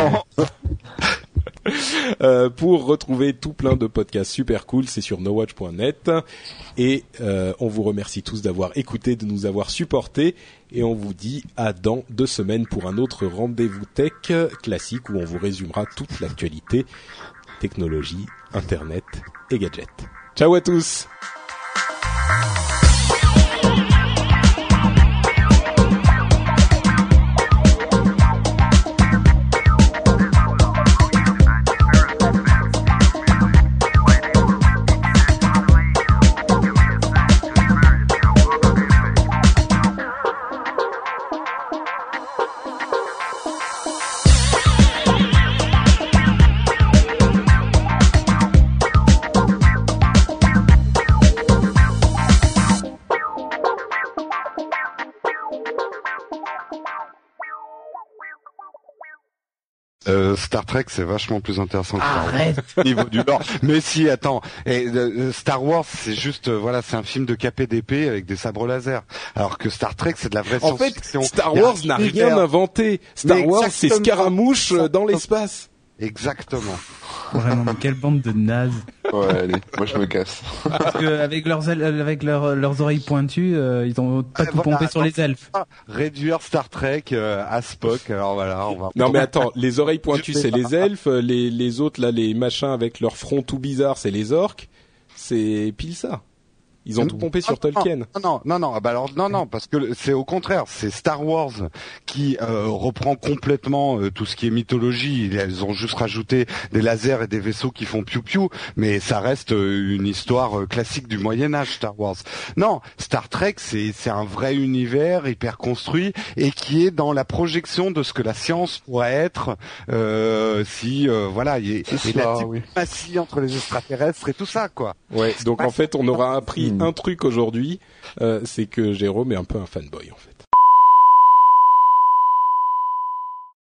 Pour retrouver tout plein de podcasts super cool, c'est sur nowatch.net et on vous remercie tous d'avoir écouté, de nous avoir supportés et on vous dit à dans 2 semaines pour un autre rendez-vous tech classique où on vous résumera toute l'actualité technologie, internet et gadgets. Ciao à tous. Star Trek, c'est vachement plus intéressant que Star Wars. Arrête. Au niveau du lore. Mais si, attends. Star Wars, c'est juste, voilà, c'est un film de KPDP avec des sabres laser. Alors que Star Trek, c'est de la vraie science-fiction. En fait, Star Wars n'a rien inventé. Star Wars, c'est Scaramouche dans l'espace. Exactement. Vraiment, mais quelle bande de nazes. Ouais, allez, moi je me casse. Parce que avec leurs oreilles pointues, ils ont pas tout pompé sur les elfes. Réduire Star Trek à Spock. Alors voilà, on va. Non mais attends, les oreilles pointues c'est les elfes, les autres là, les machins avec leur front tout bizarre, c'est les orques. C'est pile ça. Ils ont tout pompé sur Tolkien. Non, parce que c'est au contraire, c'est Star Wars qui reprend complètement tout ce qui est mythologie. Elles ont juste rajouté des lasers et des vaisseaux qui font piou-piou, mais ça reste une histoire classique du Moyen-Âge, Star Wars. Non, Star Trek, c'est un vrai univers hyper construit et qui est dans la projection de ce que la science pourrait être si voilà, il y a la diplomatie entre les extraterrestres et tout ça, quoi. Ouais, donc en fait, on aura appris un truc aujourd'hui, c'est que Jérôme est un peu un fanboy en fait.